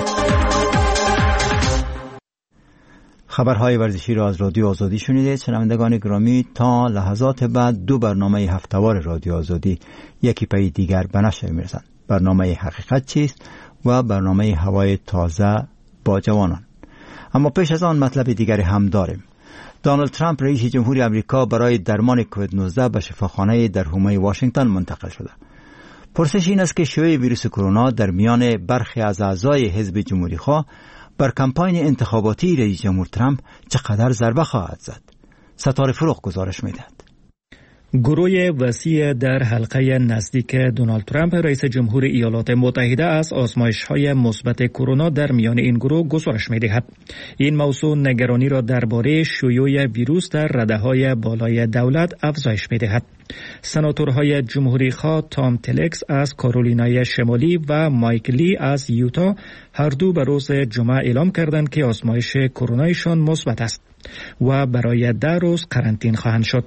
خبرهای ورزشی را از رادیو آزادی شنیدید. شنوندگان گرامی، تا لحظات بعد 2 برنامه هفته‌وار رادیو آزادی یکی پی دیگر به نشر می‌رسند. برنامه حقیقت چیست و برنامه هوای تازه با جوانان. اما پیش از آن مطلب دیگری هم داریم. دونالد ترامپ رئیس جمهوری آمریکا برای درمان کووید 19 به شفاخانه در حومه واشنگتن منتقل شده. پرسش این است که شیوع ویروس کرونا در میان برخی از اعضای حزب جمهوری‌خواه بر کمپاین انتخاباتی رئیس جمهور ترامپ چقدر ضربه خواهد زد. ستاره فروغ گزارش می‌دهد. گروه وسیع در حلقه نزدیک دونالد ترامپ رئیس جمهور ایالات متحده از آزمایش‌های مثبت کرونا در میان این گروه گزارش می‌دهد. این موضوع نگرانی را درباره شیوع ویروس در رده‌های بالای دولت افزایش می‌دهد. سناتورهای جمهوری‌خواه تام تلکس از کارولینای شمالی و مایک لی از یوتا هر دو به روز جمعه اعلام کردند که آزمایش کرونایشان مثبت است و برای 10 روز قرنطینه خواهند شد.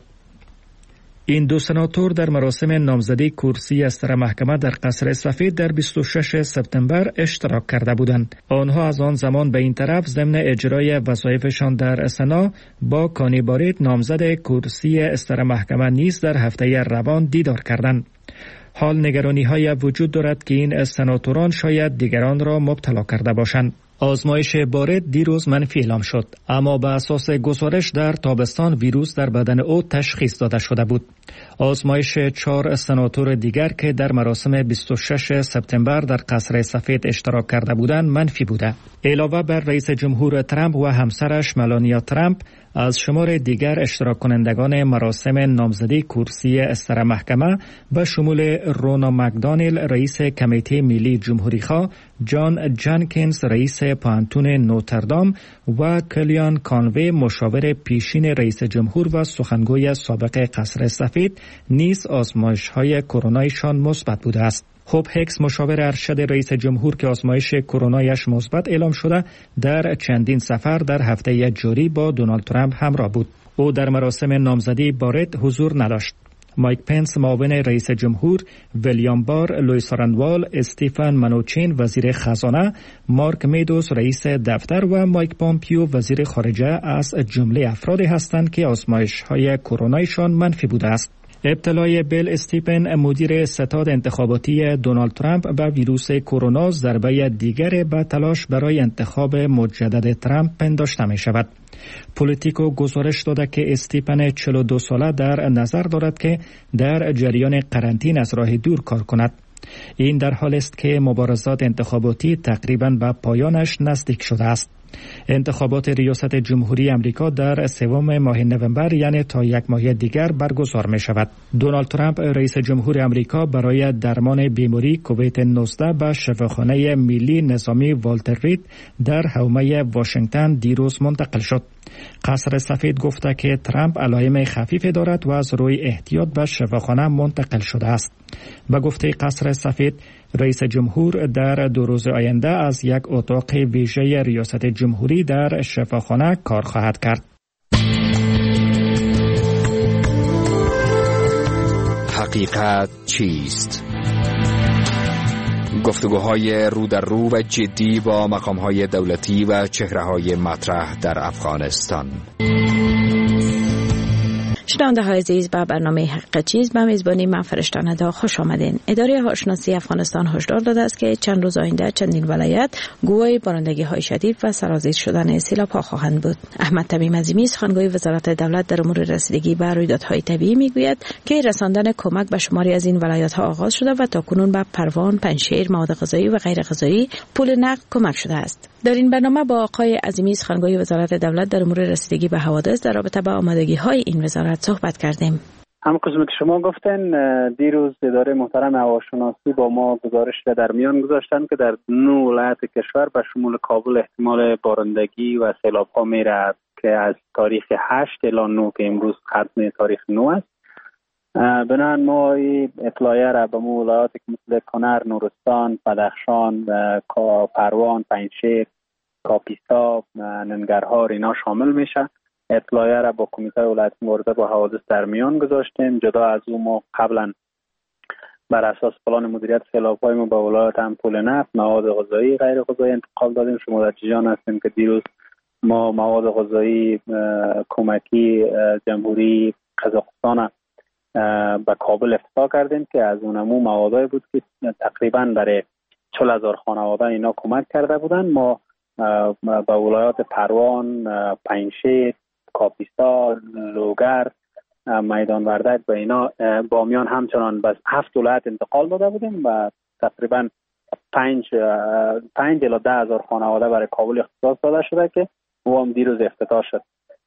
این دو سناتور در مراسم نامزدی کرسی استر محکمه در قصر سفید در 26 سپتامبر اشتراک کرده بودند. آنها از آن زمان به این طرف ضمن اجرای وظایفشان در سنا با کانی باریت نامزد کرسی استر محکمه نیز در هفته روان دیدار کردند. حال نگرانی‌های وجود دارد که این سناتوران شاید دیگران را مبتلا کرده باشند. آزمایش باریت دیروز منفی اعلام شد، اما به اساس گزارش در تابستان ویروس در بدن او تشخیص داده شده بود. آزمایش 4 سناتور دیگر که در مراسم 26 سپتامبر در قصر سفید اشتراک کرده بودند منفی بوده. علاوه بر رئیس جمهور ترامپ و همسرش ملانیا ترامپ، از شمار دیگر اشتراک کنندگان مراسم نامزدی کرسی استر محکمه به شمول رونا مکدانیل رئیس کمیته ملی جمهوری‌خواه، جان جانکینز رئیس پانتون نوتردام و کلیان کانوی مشاور پیشین رئیس جمهور و سخنگوی سابق قصر سفید نیز آزمایش‌های کرونایشان مثبت بوده است. خوب هکس مشاور ارشد رئیس جمهور که آزمایش کرونایش مثبت اعلام شده در چندین سفر در هفته جاری با دونالد ترامپ همراه بود. او در مراسم نامزدی باریت حضور نداشت. مایک پنس معاون رئیس جمهور، ویلیام بار، لوئیس راندوال، استیفن منوچین وزیر خزانه، مارک میدوز رئیس دفتر و مایک پامپیو وزیر خارجه از جمله افرادی هستند که آزمایش‌های کرونایشان منفی بوده است. ابتلای بیل استیپن مدیر ستاد انتخاباتی دونالد ترامپ به ویروس کرونا ضربه دیگر به تلاش برای انتخاب مجدد ترامپ پنداشته می شود. پولیتیکو گزارش داده که استیپن 42 ساله در نظر دارد که در جریان قرنطینه از راه دور کار کند. این در حالی است که مبارزات انتخاباتی تقریباً به پایانش نزدیک شده است. انتخابات ریاست جمهوری امریکا در 3 ماه نوامبر یعنی تا 1 ماه دیگر برگزار می شود. دونالد ترامپ رئیس جمهور امریکا برای درمان بیماری کووید 19 به شفاخانه ملی نظامی والتر رید در حومه واشنگتن دیروز منتقل شد. قصر سفید گفته که ترامپ علائم خفیف دارد و از روی احتیاط به شفاخانه منتقل شده است. به گفته قصر سفید، رئیس جمهور در 2 روز آینده از یک اتاق ویژه ریاست جمهوری در شفاخانه کار خواهد کرد. حقیقت چیست؟ گفتگوهای رو در رو و جدی با مقامهای دولتی و چهره‌های مطرح در افغانستان. شنونده های عزیز، به برنامه حقیقت چیست به میزبانی من فرشته ندا خوش آمدین. اداره هواشناسی افغانستان هشدار داده است که چند روز آینده چندین ولایت گواه بارندگی های شدید و سرازیر شدن سیلاب‌ها خواهند بود. احمد تمیم عظیمی سخنگوی وزارت دولت در امور رسیدگی به رویدادهای طبیعی میگوید که رساندن کمک به شماری از این ولایت ها آغاز شده و تاکنون به پروان، پنجشیر، مواد غذایی و غیر غذایی پول نقد کمک شده است. در این برنامه با آقای عظیمی سخنگوی وزارت دولت در امور رسیدگی به حوادث در رابطه با آمادگی های این وزارت صحبت کردیم. همونطور که شما گفتن، دیروز اداره محترم هواشناسی با ما گزارش در میان گذاشتن که در 9 ولایت کشور به شمول کابل احتمال بارندگی و سیلاب‌ها میره که از تاریخ 8 الی 9 که امروز ختم تاریخ 9 است. بنابراین ما اطلاعیه را به ولایات مثل کنر، نورستان، بدخشان، پروان، پنجشیر، کاپیسا، ننگرهار اینا شامل میشه. اطلاعیه را با کمیته ولایت مبارزه با حوادث در میان گذاشتیم. جدا از اون ما قبلا بر اساس پلان مدیریت سیلاب‌های ما به ولایت هم پول نفت، مواد غذایی، غیر غذایی انتقال دادیم. شما در جریان هستیم که دیروز ما مواد غذایی کمکی جمهوری قزاقستان به کابل افتتاح کردیم که از اونمو موادایی بود که تقریبا برای 40,000 خانواده اینا کمک کرده بودن. ما به ولایات پروان، پنجشیر، کاپیسا، لوگر، میدان وردک به اینا بامیان همچنان به 7 ولایت انتقال داده بودیم و تقریبا 5 الی 10,000 خانواده برای کابل اختصاص داده شده که او هم دیروز افتتاح شد.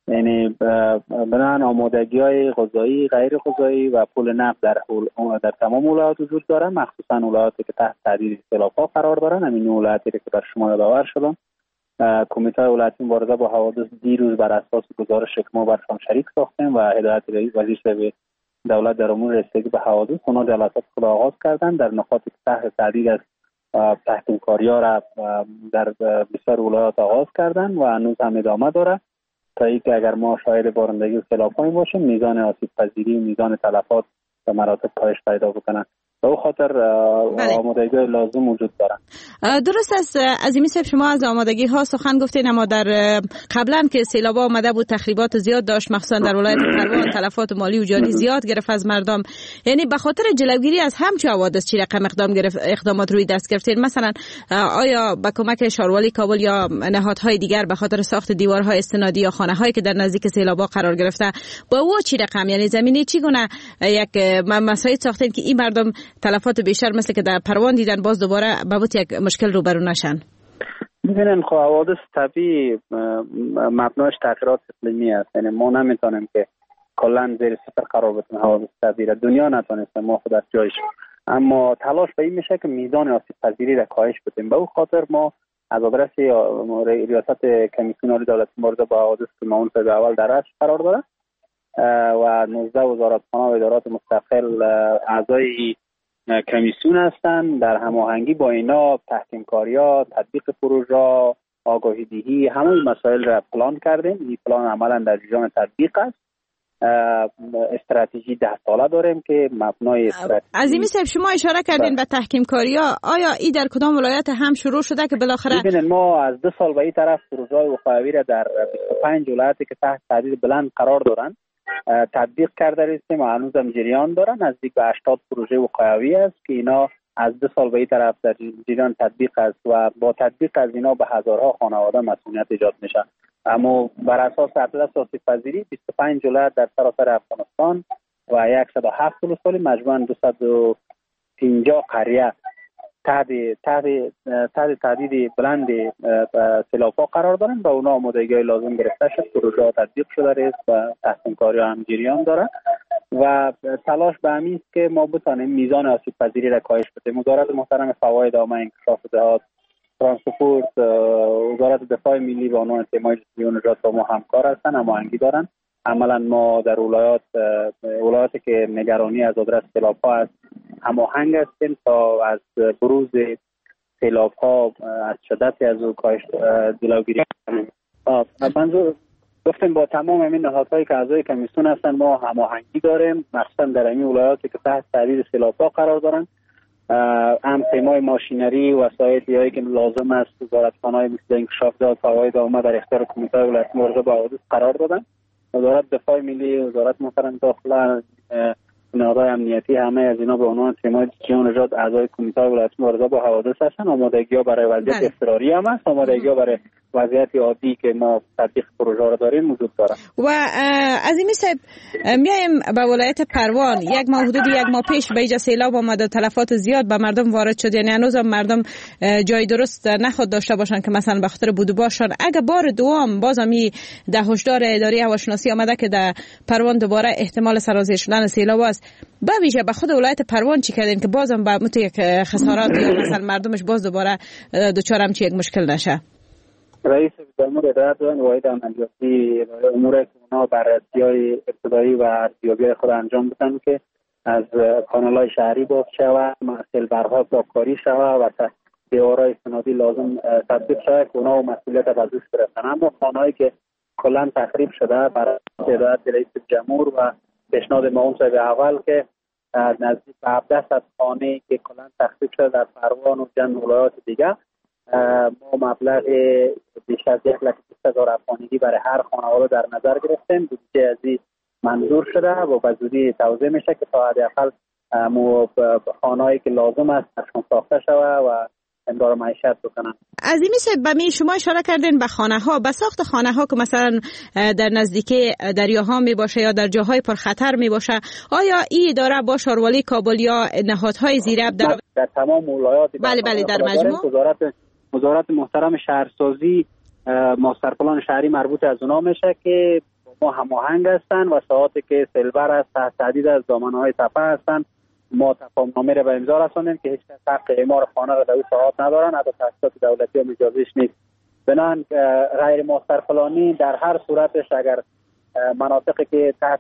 یعنی بنابراین آمادگی‌های غذایی، غیر غذایی و پول نقد در تمام ولایات وجود داره، مخصوصا ولایاتی که تحت تهدید اختلافات قرار دارن. همین ولایاتی که بر شما یادآور شدم، کمیته ولایتی مبارزه با حوادث دیروز بر اساس گزارش که ما برشان شریک ساختیم و هدایت رئیس وزیر صاحب دولت در امور رسیدگی به حوادث، اونا جلسات خود آغاز کردن در نقاطی که تحت تهدید از تحکیمکاری‌ها را در بسیار ولایات آغاز کردن و هنوز هم ادامه داره تا اینکه اگر ما شاهد بارندگی و سیلاب‌هایی باشیم میزان آسیب پذیری و میزان تلفات به مراتب کاهش پیدا بکنه. به او خاطر آمادگی لازم وجود دارن. درست است عظیمی صاحب، شما از آمادگی ها سخن گفتین، اما در قبلا که سیلاب آمده بود تخریبات زیاد داشت، مخصوصا در ولایت پروان تلفات مالی و جانی زیاد گرفت از مردم. یعنی به خاطر جلوگیری از همچین حوادث چی رقم اقدامات روی دست گرفتین؟ مثلا آیا با کمک شاروالی کابل یا نهادهای دیگر به خاطر ساخت دیوارهای استنادی یا خانه‌هایی که در نزدیک سیلاب‌ها قرار گرفته با او چی رقم، یعنی زمینی چی گونه یک مسائل ساختین که این مردم تلفات بیشتر مثل که در پروان دیدن باز دوباره به بود یک مشکل روبرو نشن؟ می‌بینن خب حوادث طبیعی مبناش تغییرات اقلیمی است. یعنی ما نمیتونیم که کلا زیر صفر قرار بدیم حوادث طبیعی را، دنیا نتونسته ما خود از جایش، اما تلاش به این میشه که میزان آسیب پذیری را کاهش بدیم. به اون خاطر ما از آدرس ریاست کمیسیون عالی دولتی مبارزه با حوادث که معاون صاحب اول در رأس قرار داره و 19 وزارتخانه و ادارات مستقل اعضای کمیسیون هستند، در هماهنگی با اینا تحکیمکاری‌ها، تطبیق پروژه، آگاهی دهی، همه این مسائل را پلان کردیم. این پلان عملا در جریان تطبیق است. استراتژی 10 ساله داریم که مبنای استراتژی. عظیمی صاحب، شما اشاره کردین به تحکیمکاری‌ها، آیا این در کدام ولایت هم شروع شده که بالاخره؟ ببینید ما از 2 سال به این طرف پروژه‌های وقایوی را در 25 ولایتی که تحت تهدید بلند قرار دارن تطبیق کرده هستیم و هنوز هم جریان دارن. نزدیک به 80 پروژه وقایوی است که اینا از 2 سال به این طرف در جریان تطبیق است و با تطبیق از اینا به هزارها خانواده مسئولیت ایجاد میشه. اما بر اساس اطلاس آسیب پذیری 25 ولایت در سراسر افغانستان و 107 ولسوالی مجموعاً 250 قریه تحت تهدید بلند سیلاب‌ها قرار دارن و اونا آمادگی‌های لازم گرفته شد، پروژه تطبیق شده است و تحکیمکاری هم جریان داره و تلاش به همین است که ما بتانیم میزان آسیب پذیری را کاهش بدیم. وزارت محترم فواید عامه، انکشاف دهات، ترانسپورت، وزارت دفاع ملی و عنوان تیمای جزئی و نجات با ما همکار هستن، هماهنگی دارن. عملا ما در ولایاتی که نگرانی از آدرس سیلاب‌ها است هماهنگ هستیم تا از بروز سیلاب‌ها از شدت از او کاهش جلوگیری کنیم. منظور گفتیم با تمام این نهادهایی که اعضای کمیسیون هستن ما هماهنگی داریم، مخصوصا در این ولایاتی که تحت تهدید سیلاب‌ها قرار دارن. تیمای ماشینری و وسایلی که لازم است وزارتخانه‌های مثل انکشاف دهات، فواید عامه در اختیار کمیته ولایتی مبارزه با حوادث قرار دادن. وزارت دفاع ملی، وزارت محترم داخله، نهادهای امنیتی، همه از اینا به عنوان تیم‌های جزئی و نجات اعضای کمیته ولایتی مبارزه با حوادث هستن. آمادگی‌ها برای وضعیت اضطراری هم هست، آمادگی‌ها برای وضعیت عادی که ما تطبیق پروژه را داریم وجود داره. و عظیمی صاحب، میایم به ولایت پروان. یک ماه حدود یک ماه پیش به اینجا سیلاب آمد و تلفات زیاد به مردم وارد شد. یعنی هنوز مردم جای درست نخود داشته باشن که مثلا به خاطر بودباشان اگه بار دوم بازم ده هشدار اداره هواشناسی آمده که در پروان دوباره احتمال سرازیر شدن سیلاب است، به ویژه به خود ولایت پروان چی کردین که بازم به مت یک خسارات یا مثلا مردمش باز دوباره دچار همچی یک مشکل نشه؟ رئیس دامور ادارات و واحد عملیاتی امور که اونا بررسی‌های ابتدایی و ارزیابی‌های خود انجام بدن که از کانال‌های شهری باز شود، مسئله‌برها پاککاری شود و دیوارهای استنادی لازم تطبیق شود که اونا مسئولیت از دوش گرفتن. اما خانه‌هایی که کلاً تخریب شده برای ادارات رئیس جمهور و پیشنهاد معاون صاحب اول که نزدیک به 1700 خانه که کلاً تخریب شده در پروان و جمع ولایات دیگه، ما مبلغ بیش از 1,20,000 افغانیگی برای هر خانواده در نظر گرفتیم. بودجه از این منظور شده و به زودی توضیح میشه که تا حداقل خانه‌هایی که لازم است اشون ساخته شود و امرار معیشت بکنن. عظیمی صاحب، به شما اشاره کردین به خانه‌ها، به ساخت خانه‌ها که مثلا در نزدیکی دریاها می باشه یا در جاهای پر خطر می باشه، آیا این اداره با شاروالی کابل یا نهادهای زیراب در تمام ولایات بله در مجموع وزارت محترم شهرسازی ماستر پلان شهری مربوط از اونا میشه که ما هماهنگ هستند و ساعاتی که سیلور است تحت تهدید از دامنه‌های تپه هستند ما تفاهمنامه را به امضا رساندیم که هیچ کس حق اعمار خانه را در اون ساعات ندارن، حتی تاسیسات دولتی هم اجازهش نیست. بنابراین غیر مسترفلانی در هر صورتش اگر مناطقی که تحت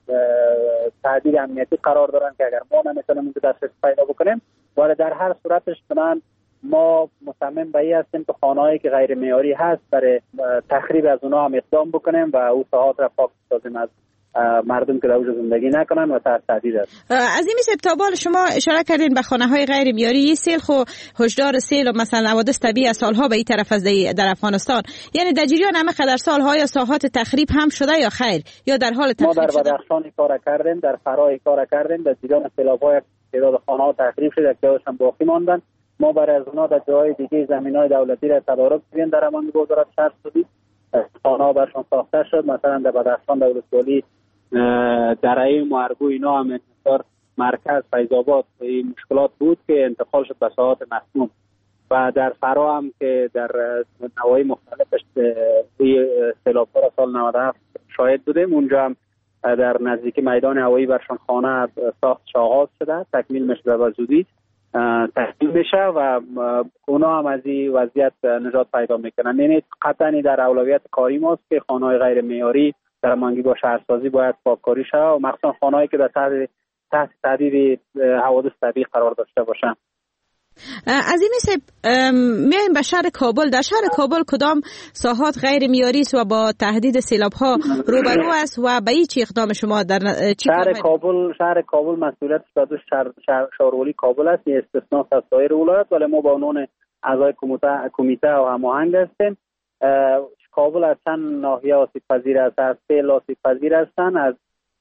تهدید امنیتی قرار دارن که اگر ما نمیتونیم اونجا دسترسی پیدا بکنیم، ولی در هر صورتش بنابراین ما مصمم به این هستیم که خانه‌هایی که غیر معیاری هست برای تخریب از اونها هم اقدام بکنیم و اون ساعات را پاک سازیم از مردم که در اونجا زندگی نکنن و تحت تهدید است. عظیم سپتابال شما اشاره کردین به خانه‌های غیر معیاری. سیل خو هشدار سیل و مثلا حوادث طبیعی از سالها به این طرف از در افغانستان، یعنی در جریان همه قدر سالها یا ساحات تخریب هم شده یا خیر یا در حال تخریب ما در شده؟ بدخشان کار کردیم، در فرای کار کردیم، در جریان سیلاب‌های تعداد خانه‌ها تخریب شده که هم باقی ماندن. ما برای از اونها در جای دیگه زمین‌های دولتی را تدارک کردیم در امان وزارت شهرسازی. خانه‌ها برشان ساخته شد، مثلا در بدخشان در ولسوالی درعی مرگو اینا هم انتظار مرکز فیض‌آباد این مشکلات بود که انتقال شد به ساحات مسموم و در فرا هم که در نواحی مختلفش سیلاب‌ها را سال 97 شاهد بودیم. اونجا هم در نزدیکی میدان هوایی برشان خانه ساختش آغاز شده، تکمیل میشه به زودی تکمیل میشه و اونا هم از این وضعیت نجات پیدا میکنن. یعنی قطعا در اولویت کاری ماست که خانه‌های غیر معیاری در هماهنگی با شهرسازی باید پاککاری شود و مخصوصا خانه‌هایی که در تحت تهدید حوادث طبیعی قرار داشته باشند. از این مثل میایم به شهر کابل. در شهر کابل کدام ساحات غیر معیاری است و با تهدید سیلاب‌ها روبرو است و به این چی اقدام شما در شهر کابل مسئولیتش به دوش شهروالی کابل است، این استثناء از سایر ولایات، ولی ما با عنوان اعضای کمیته و هماهنگ هستیم. کابل از چند ناحیه آسیب پذیر است، از سیل آسیب پذیر هستند، از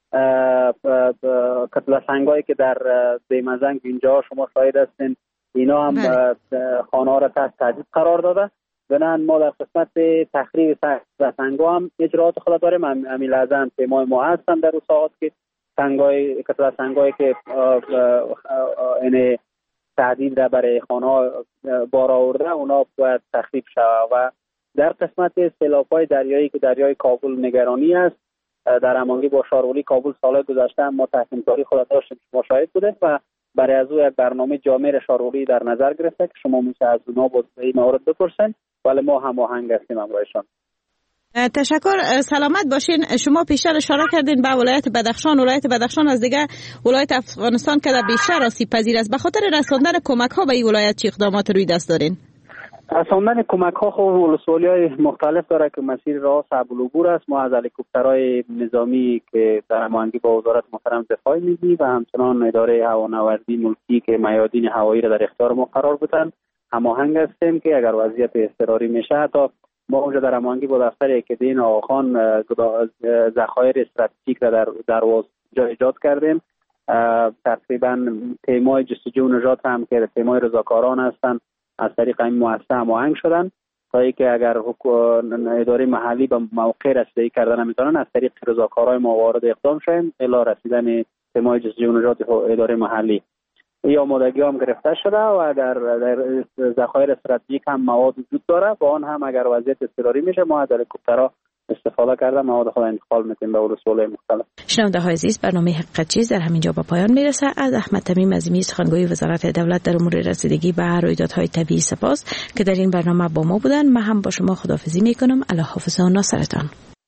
کتله سنگایی که در دیمزنگ اینجا شما شاهد هستین اینا هم خانه‌ها را تحت تهدید قرار داده. بنابراین ما در قسمت تخریب سنگ‌ها هم اجراءات خود داریم. همین لحظه هم تیمای ما هستن در اون ساعات که کتله سنگایی که این تهدید را برای خانه‌ها بار آورده اونا باید تخریب شود. و در قسمت سیلاب‌های دریایی که دریای کابل نگرانی است، در هماهنگی با شهروالی کابل سال گذشته ما تحکیم‌کاری خود داشتیم، شما شاهد بودید و برای از او یک برنامه جامع شهروالی در نظر گرفته که شما میشه از اونها با این مورد بپرسین، ولی ما هماهنگ هستیم همراهشان. تشکر، سلامت باشین. شما پیشتر اشاره کردین به ولایت بدخشان. ولایت بدخشان از دیگه ولایت افغانستان که در بیشتر آسیب پذیر است. به خاطر رساندن کمک‌ها به این ولایت چه اقدامات روی دست دارین؟ رساندن کمک‌ها خب ولسوالی‌های مختلف داره که مسیر راه صعب العبور است. ما از هلیکوپترهای نظامی که در هماهنگی با وزارت محترم دفاع می‌گی و همچنان اداره هوانوردی ملکی که میادین هوایی را در اختیار ما قرار بدن هماهنگ هستیم که اگر وضعیت اضطراری میشه حتی ما اونجا در هماهنگی با دفتر اکیدین آقاخان ذخایر استراتژیک را در جا ایجاد کردیم. تقریبا تیمای جستجو و نجات هم که تیمای رضاکاران هستند از طریق این مؤسسه هماهنگ شدن تا اینکه اگر اداره محلی به موقع رسیدگی کردن نمیتونن از طریق رضاکارای ما وارد اقدام شویم الی رسیدن تیمای جستجو و نجات اداره محلی. این آمادگی هم گرفته شده و در ذخایر استراتژیک هم مواد وجود داره. با آن هم اگر وضعیت اضطراری میشه ما از هلیکوپترها استفاده کرده مواد خود انتقال میتیم به ولسوالی‌های مختلف. شنونده های عزیز، برنامه حقیقت چیز در همینجا به پایان میرسه. از احمد تمیم عظیمی سخنگوی وزارت دولت در امور رسیدگی به رویدادهای طبیعی سپاس که در این برنامه با ما بودن. من هم با شما خداحافظی میکنم. الله حافظ و ناصرتان.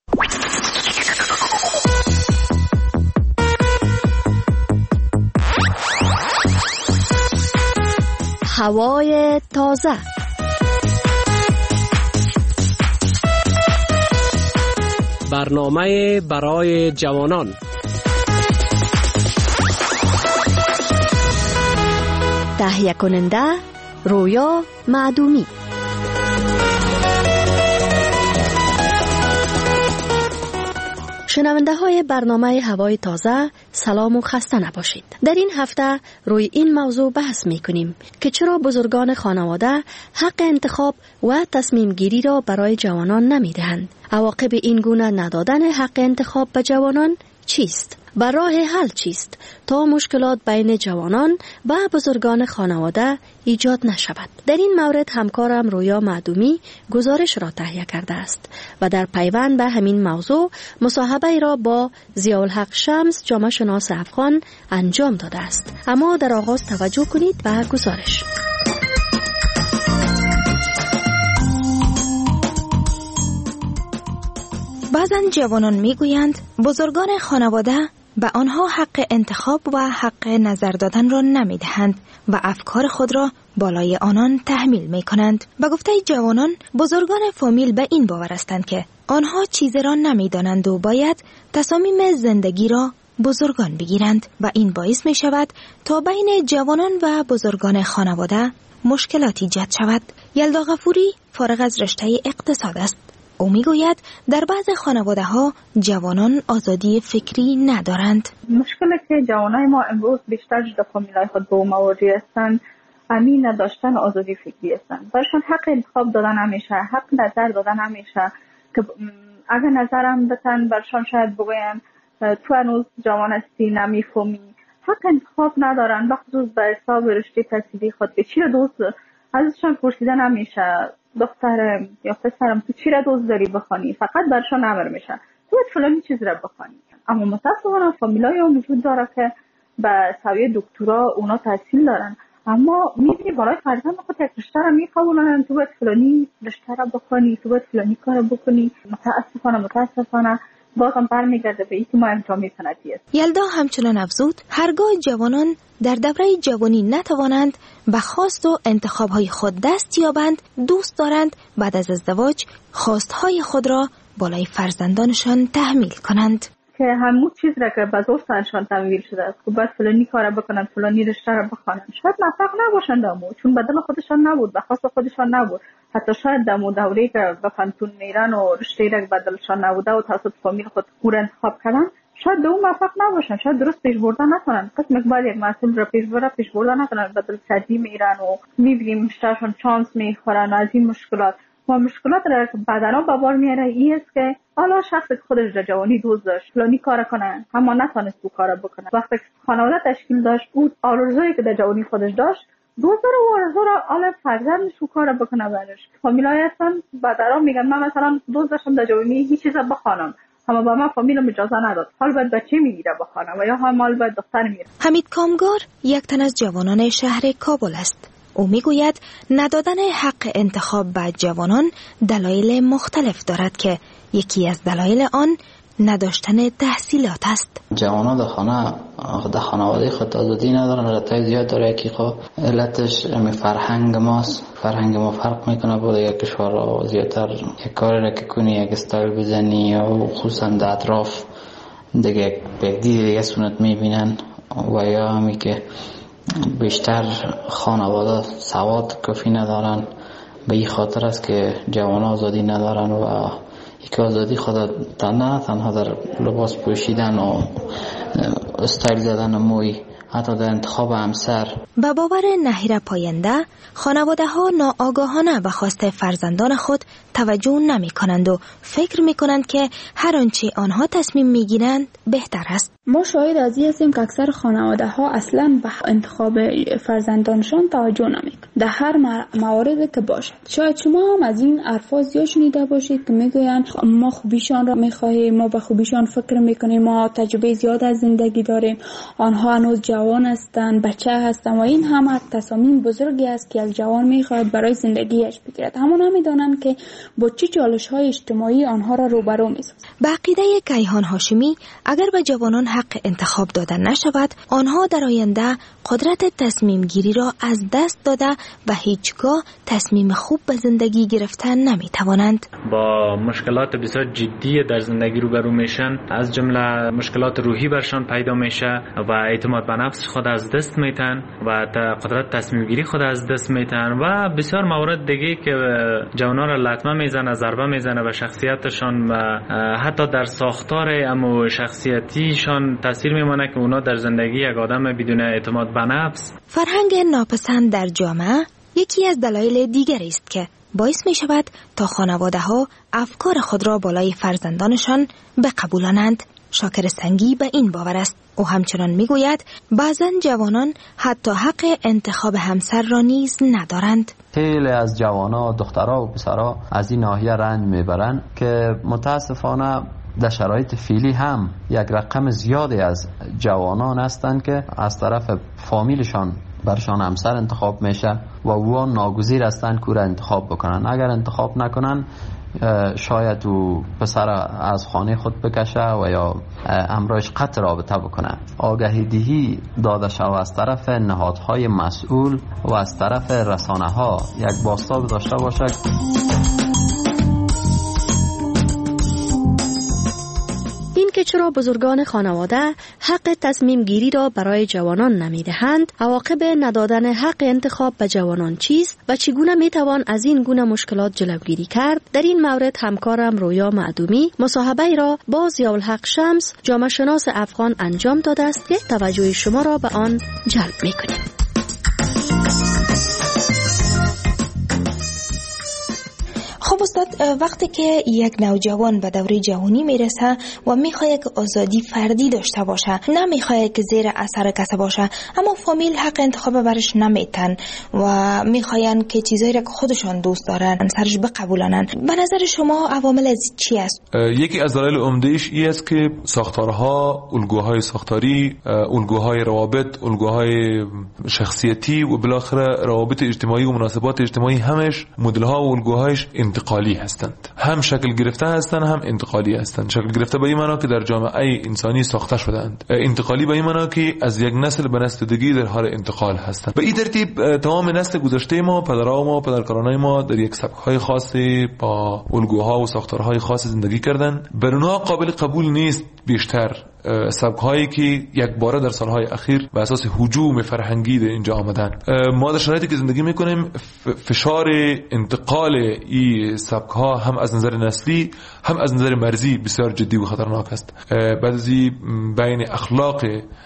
هوای تازه. برنامه برای جوانان. تهیه کننده رویا معدومی. شنونده های برنامه هوای تازه، سلام و خسته نباشید. در این هفته روی این موضوع بحث می کنیم که چرا بزرگان خانواده حق انتخاب و تصمیم گیری را برای جوانان نمی دهند. عواقب این گونه ندادن حق انتخاب به جوانان چیست؟ و راه حل چیست تا مشکلات بین جوانان و بزرگان خانواده ایجاد نشود؟ در این مورد همکارم رویا معدومی گزارش را تهیه کرده است و در پیوند به همین موضوع مصاحبه را با ضیاءالحق شمس جامعه شناس افغان انجام داده است. اما در آغاز توجه کنید به گزارش. بعضن جوانان میگویند بزرگان خانواده به آنها حق انتخاب و حق نظر دادن را نمیدهند و افکار خود را بالای آنان تحمیل میکنند. به گفته جوانان، بزرگان فامیل به این باور هستند که آنها چیزی را نمیدانند و باید تصامیم زندگی را بزرگان بگیرند و این باعث می شود تا بین جوانان و بزرگان خانواده مشکلاتی ایجاد شود. یلدا غفوری فارغ از رشته اقتصاد است. او میگوید در بعض خانواده ها جوانان آزادی فکری ندارند. مشکلی که جوانای ما امروز بیشتر در فامیلای خود به مواجه هستند همین نداشتن آزادی فکری هستند. برایشان حق انتخاب دادن نمیشه، حق نظر دادن نمیشه که اگر نظرم دادن برشان شاید بگویم تو هنوز جوان هستی نمیفهمی. حق انتخاب ندارن بخصوص به حساب رشته تحصیلی خود که چی را دوست ازشان پرسیده نمیشه. دخترم یا پسرم تو چی را دوست داری بخوانی؟ فقط برشان امر میشه تو فلانی چیز را بخوانی. اما متاسفانه فامیلای هم وجود داره که به سویه دکترا اونا تحصیل دارن اما میبینی برای فرزند خود یک رشته را میخوانن تو باید فلانی رشته را بخوانی، تو باید فلانی کار بکنی. متاسفانه بازم برمیگرده به اینکه ما جامعه سنتی است. یلدا همچنان افزود هرگاه جوانان در دوره جوانی نتوانند به خواست و انتخاب‌های خود دست یابند، دوست دارند بعد از ازدواج خواست‌های خود را بالای فرزندانشان تحمیل کنند. که همون چیز را که به زور سرشان تحمیل شده است که باید فلانی کار بکنن، فلانی رشته را بخوانند، شاید موفق نباشند دمو چون بدل خودشان نبود، به خواست خودشان نبود. حتی شاید دمو دوره که به فنتون میرن و رشته را بدلشان نبوده و توسط فامیل خود کور انتخاب کردن شاید دو موفق نباشن، شاید درست پیش بردن نکنن. قسم باید یک مسئول را پیش بردن نکنن، بدل سدی میرن و میبینیم شاید چانس میخورن و از این مشکلات و مشکلات را که بعداً به بار میاره این است که حالا شخص که خودش در جوانی دوست داشت فلانی کار کنه اما نتونست او کار بکنه. وقتی خانواده تشکیل داشت او آرزویی که در جوانی خودش داشت دوست داره و آرزو را حالا فرزندش او کار بکنه برش. فامیلای هستن بعدا میگن من مثلا دوست داشتم در جوانی هیچ چیزا بخوانم اما با من فامیلم اجازه نداد، حال باید بچه میگیره بخوانه و یا حال باید دختر میگیره. حمید کامگار یک تن از جوانان شهر کابل است. او میگوید ندادن حق انتخاب به جوانان دلایل مختلف دارد که یکی از دلایل آن نداشتن تحصیلات است. جوانان در خانواده خود آزادی ندارن، علتهای زیاد داره. یکی خب علتش فرهنگ ماست، فرهنگ ما فرق میکنه با دیگه کشورها. زیادتر یک کاری را که کنی یک استایل بزنی یا خصوصا در اطراف دیگه یک دیگه سنت میبینن و یا همی که بیشتر خانواده سواد کافی ندارن. به این خاطر است که جوان آزادی ندارن و یک آزادی خود نه تنها در لباس پوشیدن و استایل زدن موی، حتی در انتخاب همسر. به باور نهیر پاینده خانواده ها ناآگاهانه به خواست فرزندان خود توجه نمی کنند و فکر می کنند که هر آنچه آنها تصمیم می گیرند بهتر است. ما شاهد از این هستیم که اکثر خانواده ها اصلا به انتخاب فرزندانشان توجه نمی کنند در هر موارد که باشد. شاید شما هم از این حرفا زیاد شنیده باشید که میگویند ما خوبیشان را میخواهیم، ما به خوبیشان فکر میکنیم، ما تجربه زیاد از زندگی داریم، آنها هنوز جوان هستند، بچه هستند و این هم تصامیم بزرگی است که یک جوان میخواهد برای زندگیش بگیرد. همون نمیدانند که با چه چالش‌های اجتماعی آنها را روبرو می‌سازد. به عقیده کیهان هاشمی اگر به جوانان حق انتخاب داده نشود آنها در آینده قدرت تصمیم گیری را از دست داده و هیچگاه تصمیم خوب به زندگی گرفتن نمیتوانند. با مشکلات بسیار جدی در زندگی روبرو میشن، از جمله مشکلات روحی برشان پیدا میشه و اعتماد به نفس خود از دست میتن و قدرت تصمیم گیری خود از دست میتن و بسیار موارد دیگه که جوانان را لطمه میزنه، ضربه میزنه به شخصیتشان و حتی در ساختار امو شخصیتیشان تاثیر میمونه که اونا در زندگی یک آدم بدون اعتماد به نفس. فرهنگ ناپسند در جامعه یکی از دلایل دیگری است که باعث می شود تا خانواده ها افکار خود را بالای فرزندانشان بقبولانند. شاکر سنگی به این باور است. او همچنان میگوید بعضن جوانان حتی حق انتخاب همسر را نیز ندارند. خیلی از جوانا، دخترها و پسرها از این ناحیه رنج میبرند که متاسفانه در شرایط فعلی هم یک رقم زیادی از جوانان هستند که از طرف فامیلشان برشان همسر انتخاب میشه و او ناگزیر هستند که را انتخاب بکنن. اگر انتخاب نکنن شاید او پسر از خانه خود بکشه و یا همراهش قطع رابطه بکنه. آگهی دهی داده شود از طرف نهادهای مسئول و از طرف رسانه ها یک بازتاب داشته باشد. که چرا بزرگان خانواده حق تصمیم گیری را برای جوانان نمیدهند، عواقب ندادن حق انتخاب به جوانان چیست و چگونه میتوان از این گونه مشکلات جلوگیری کرد؟ در این مورد همکارم رویا معدومی مصاحبه را با ضیاءالحق شمس جامعه شناس افغان انجام داده است که توجه شما را به آن جلب میکنیم. خب استاد، وقتی که یک نوجوان به دوره جوانی میرسه و میخواد که آزادی فردی داشته باشه، نمیخواد که زیر اثر کسی باشه، اما فامیل حق انتخاب برش نمیتن و میخواین که چیزایی را که خودشان دوست دارن سرش بقبولانن، به نظر شما عوامل از چی است؟ یکی از دلایل عمده‌اش این است که ساختارها، الگوهای ساختاری، الگوهای روابط، الگوهای شخصیتی و بالاخره روابط اجتماعی و مناسبات اجتماعی همش مدل‌ها و الگوهایش انتقالی هستند. هم شکل گرفته هستند، هم انتقالی هستند. شکل گرفته به این معنی که در جامعه انسانی ساخته شدند. انتقالی به این معنی که از یک نسل به نسل دیگه در حال انتقال هستند. به این ترتیب تمام نسل گذشته ما، پدرها ما، پدرکارانای ما در یک سبک‌های خاصی با الگوها و ساختارهای خاص زندگی کردند. بر اونها قابل قبول نیست بیشتر سبک‌هایی که یک باره در سالهای اخیر به اساس هجوم فرهنگی در اینجا آمدن. ما در شرایطی که زندگی میکنیم فشار انتقال این سبک‌ها هم از نظر نسلی هم از نظر مرزی بسیار جدی و خطرناک است. بعد از بین اخلاق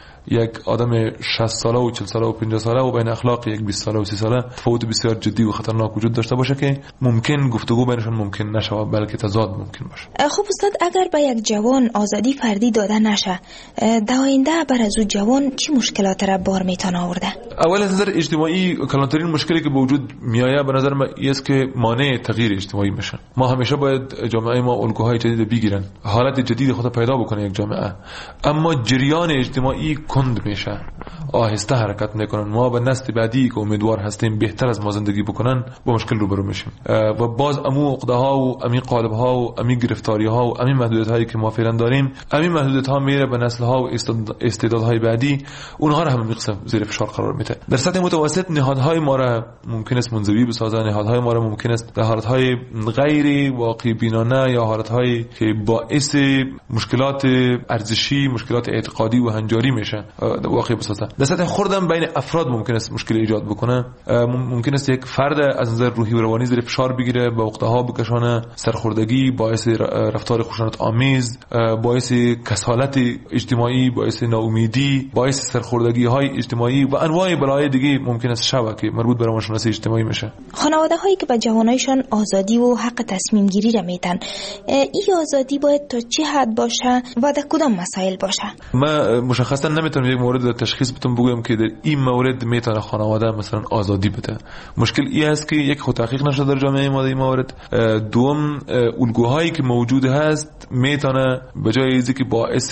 یک آدم 60 ساله و 40 ساله و 50 ساله و بین اخلاق یک 20 ساله و 30 ساله تفاوت بسیار جدی و خطرناک وجود داشته باشه که ممکن گفتگو بینشون ممکن نشه بلکه تضاد ممکن باشه. خب استاد، اگر به یک جوان آزادی فردی داده نشه، در آینده بر از او جوان چی مشکلات را بار میتونه آورده؟ اول از نظر اجتماعی کلانترین مشکلی که به وجود میآید به نظر من است که مانع تغییر اجتماعی میشن. ما همیشه باید جامعه ما الگوهای جدید بگیرن، حالت جدید خود پیدا بکنه یک جامعه، اما جریان اجتماعی کند میشه، آهسته حرکت میکنن. ما به نسل بعدی که امیدوار هستیم بهتر از ما زندگی بکنن با مشکل روبرو میشیم و باز امو عقده ها و امی قالب ها و امی گرفتاری ها و امی محدودیت هایی که ما فعلا داریم، امی محدودیت ها میره به نسل ها و استعدادهای بعدی، اونها را هم میقسم زیر فشار قرار میده. در سطح متوسط نهادهای ما را ممکن است منزوی بسازن، نهادهای ما را ممکن است در حالت های غیر واقع بینانه یا حالت هایی که باعث مشکلات ارزشی، مشکلات اعتقادی و هنجاری میشه واقع بسازه. در سطح خوردن بین افراد ممکن است مشکل ایجاد بکنه. ممکن است یک فرد از نظر روحی و روانی زیر فشار بگیره، به عقده‌ها بکشانه، سرخوردگی، باعث رفتار خشونت آمیز، باعث کسالت اجتماعی، باعث ناامیدی، باعث سرخوردگی‌های اجتماعی و انواع بلای دیگه ممکن است شبه که مربوط به روانشناسی اجتماعی میشه. خانواده‌هایی که به جوانایشان آزادی و حق تصمیم گیری را میدن، این آزادی باید تا چه حد باشه و در کدام مسائل باشه؟ ما مشخصا نمیتونم یک مورد تشخیص بتون بگم که در این مورد میتونه خانواده مثلا آزادی بده. مشکل این است که یک خود تحقیق نشده در جامعه ما در این مورد. دوم، الگوهایی که موجود هست میتونه به جای اینکه که باعث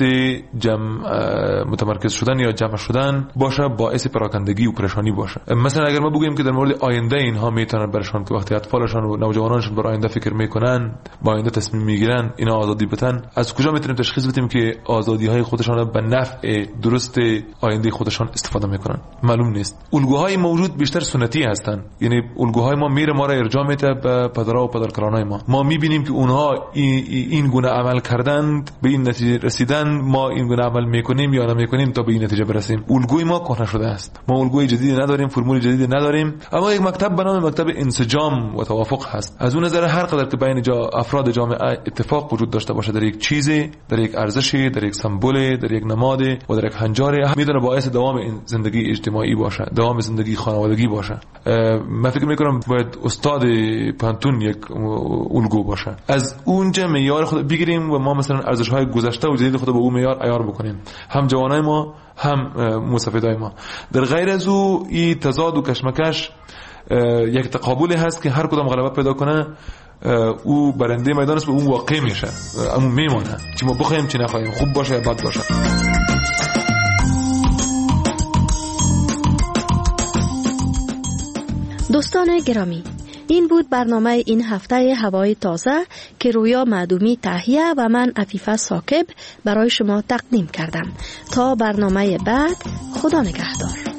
متمرکز شدن یا جمع شدن باشه، باعث پراکندگی و پریشانی باشه. مثلا اگر ما بگوییم که در مورد آینده اینها میتونه برشان که وقتی اطفالشان و نوجوانانشان برای آینده فکر میکنن، با آینده تصمیم میگیرن، اینا آزادی بدن، از کجا میتونیم تشخیص بدیم که آزادی های خودشان به نفع درست آینده خودشان استفاده میکنن؟ معلوم نیست. الگوهای موجود بیشتر سنتی هستن، یعنی الگوهای ما میره ما را ارجاع میده به پدرها و پدرکارانای ما میبینیم که اونها این گونه عمل کردند، به این نتیجه رسیدن، ما این گونه عمل میکنیم یا نمیکنیم تا به این نتیجه برسیم. الگوی ما کهنه شده است، ما الگوی جدیدی نداریم، فرمول جدیدی نداریم، اما یک مکتب به نام مکتب انسجام و توافق هست. از اون نظر هر قدر که بین افراد جامعه اتفاق وجود داشته باشه در یک چیزی، در یک ارزشی، در یک سمبولی، در یک نمادی و در یک جاری میتونه باعث دوام این زندگی اجتماعی باشه، دوام زندگی خانوادگی باشه. من فکر میکنم باید استاد پانتون یک الگو باشه، از اونجا معیار خود بگیریم و ما مثلا ارزش‌های گذشته و جدید خود به اون معیار عیار بکنیم، هم جوانای ما هم مسافرای ما. در غیر از او این تضاد و کشمکش یک تقابلی هست که هر کدام غلبه پیدا کنه او برنده میدان است و اون واقع میشه، اما میمونه چی ما بخوایم چی نخوایم، خوب باشه یا بد باشه. دوستان گرامی، این بود برنامه این هفته هوای تازه که رویا معدومی تهیه و من عفیفه ثاقب برای شما تقدیم کردم. تا برنامه بعد، خدا نگهدار.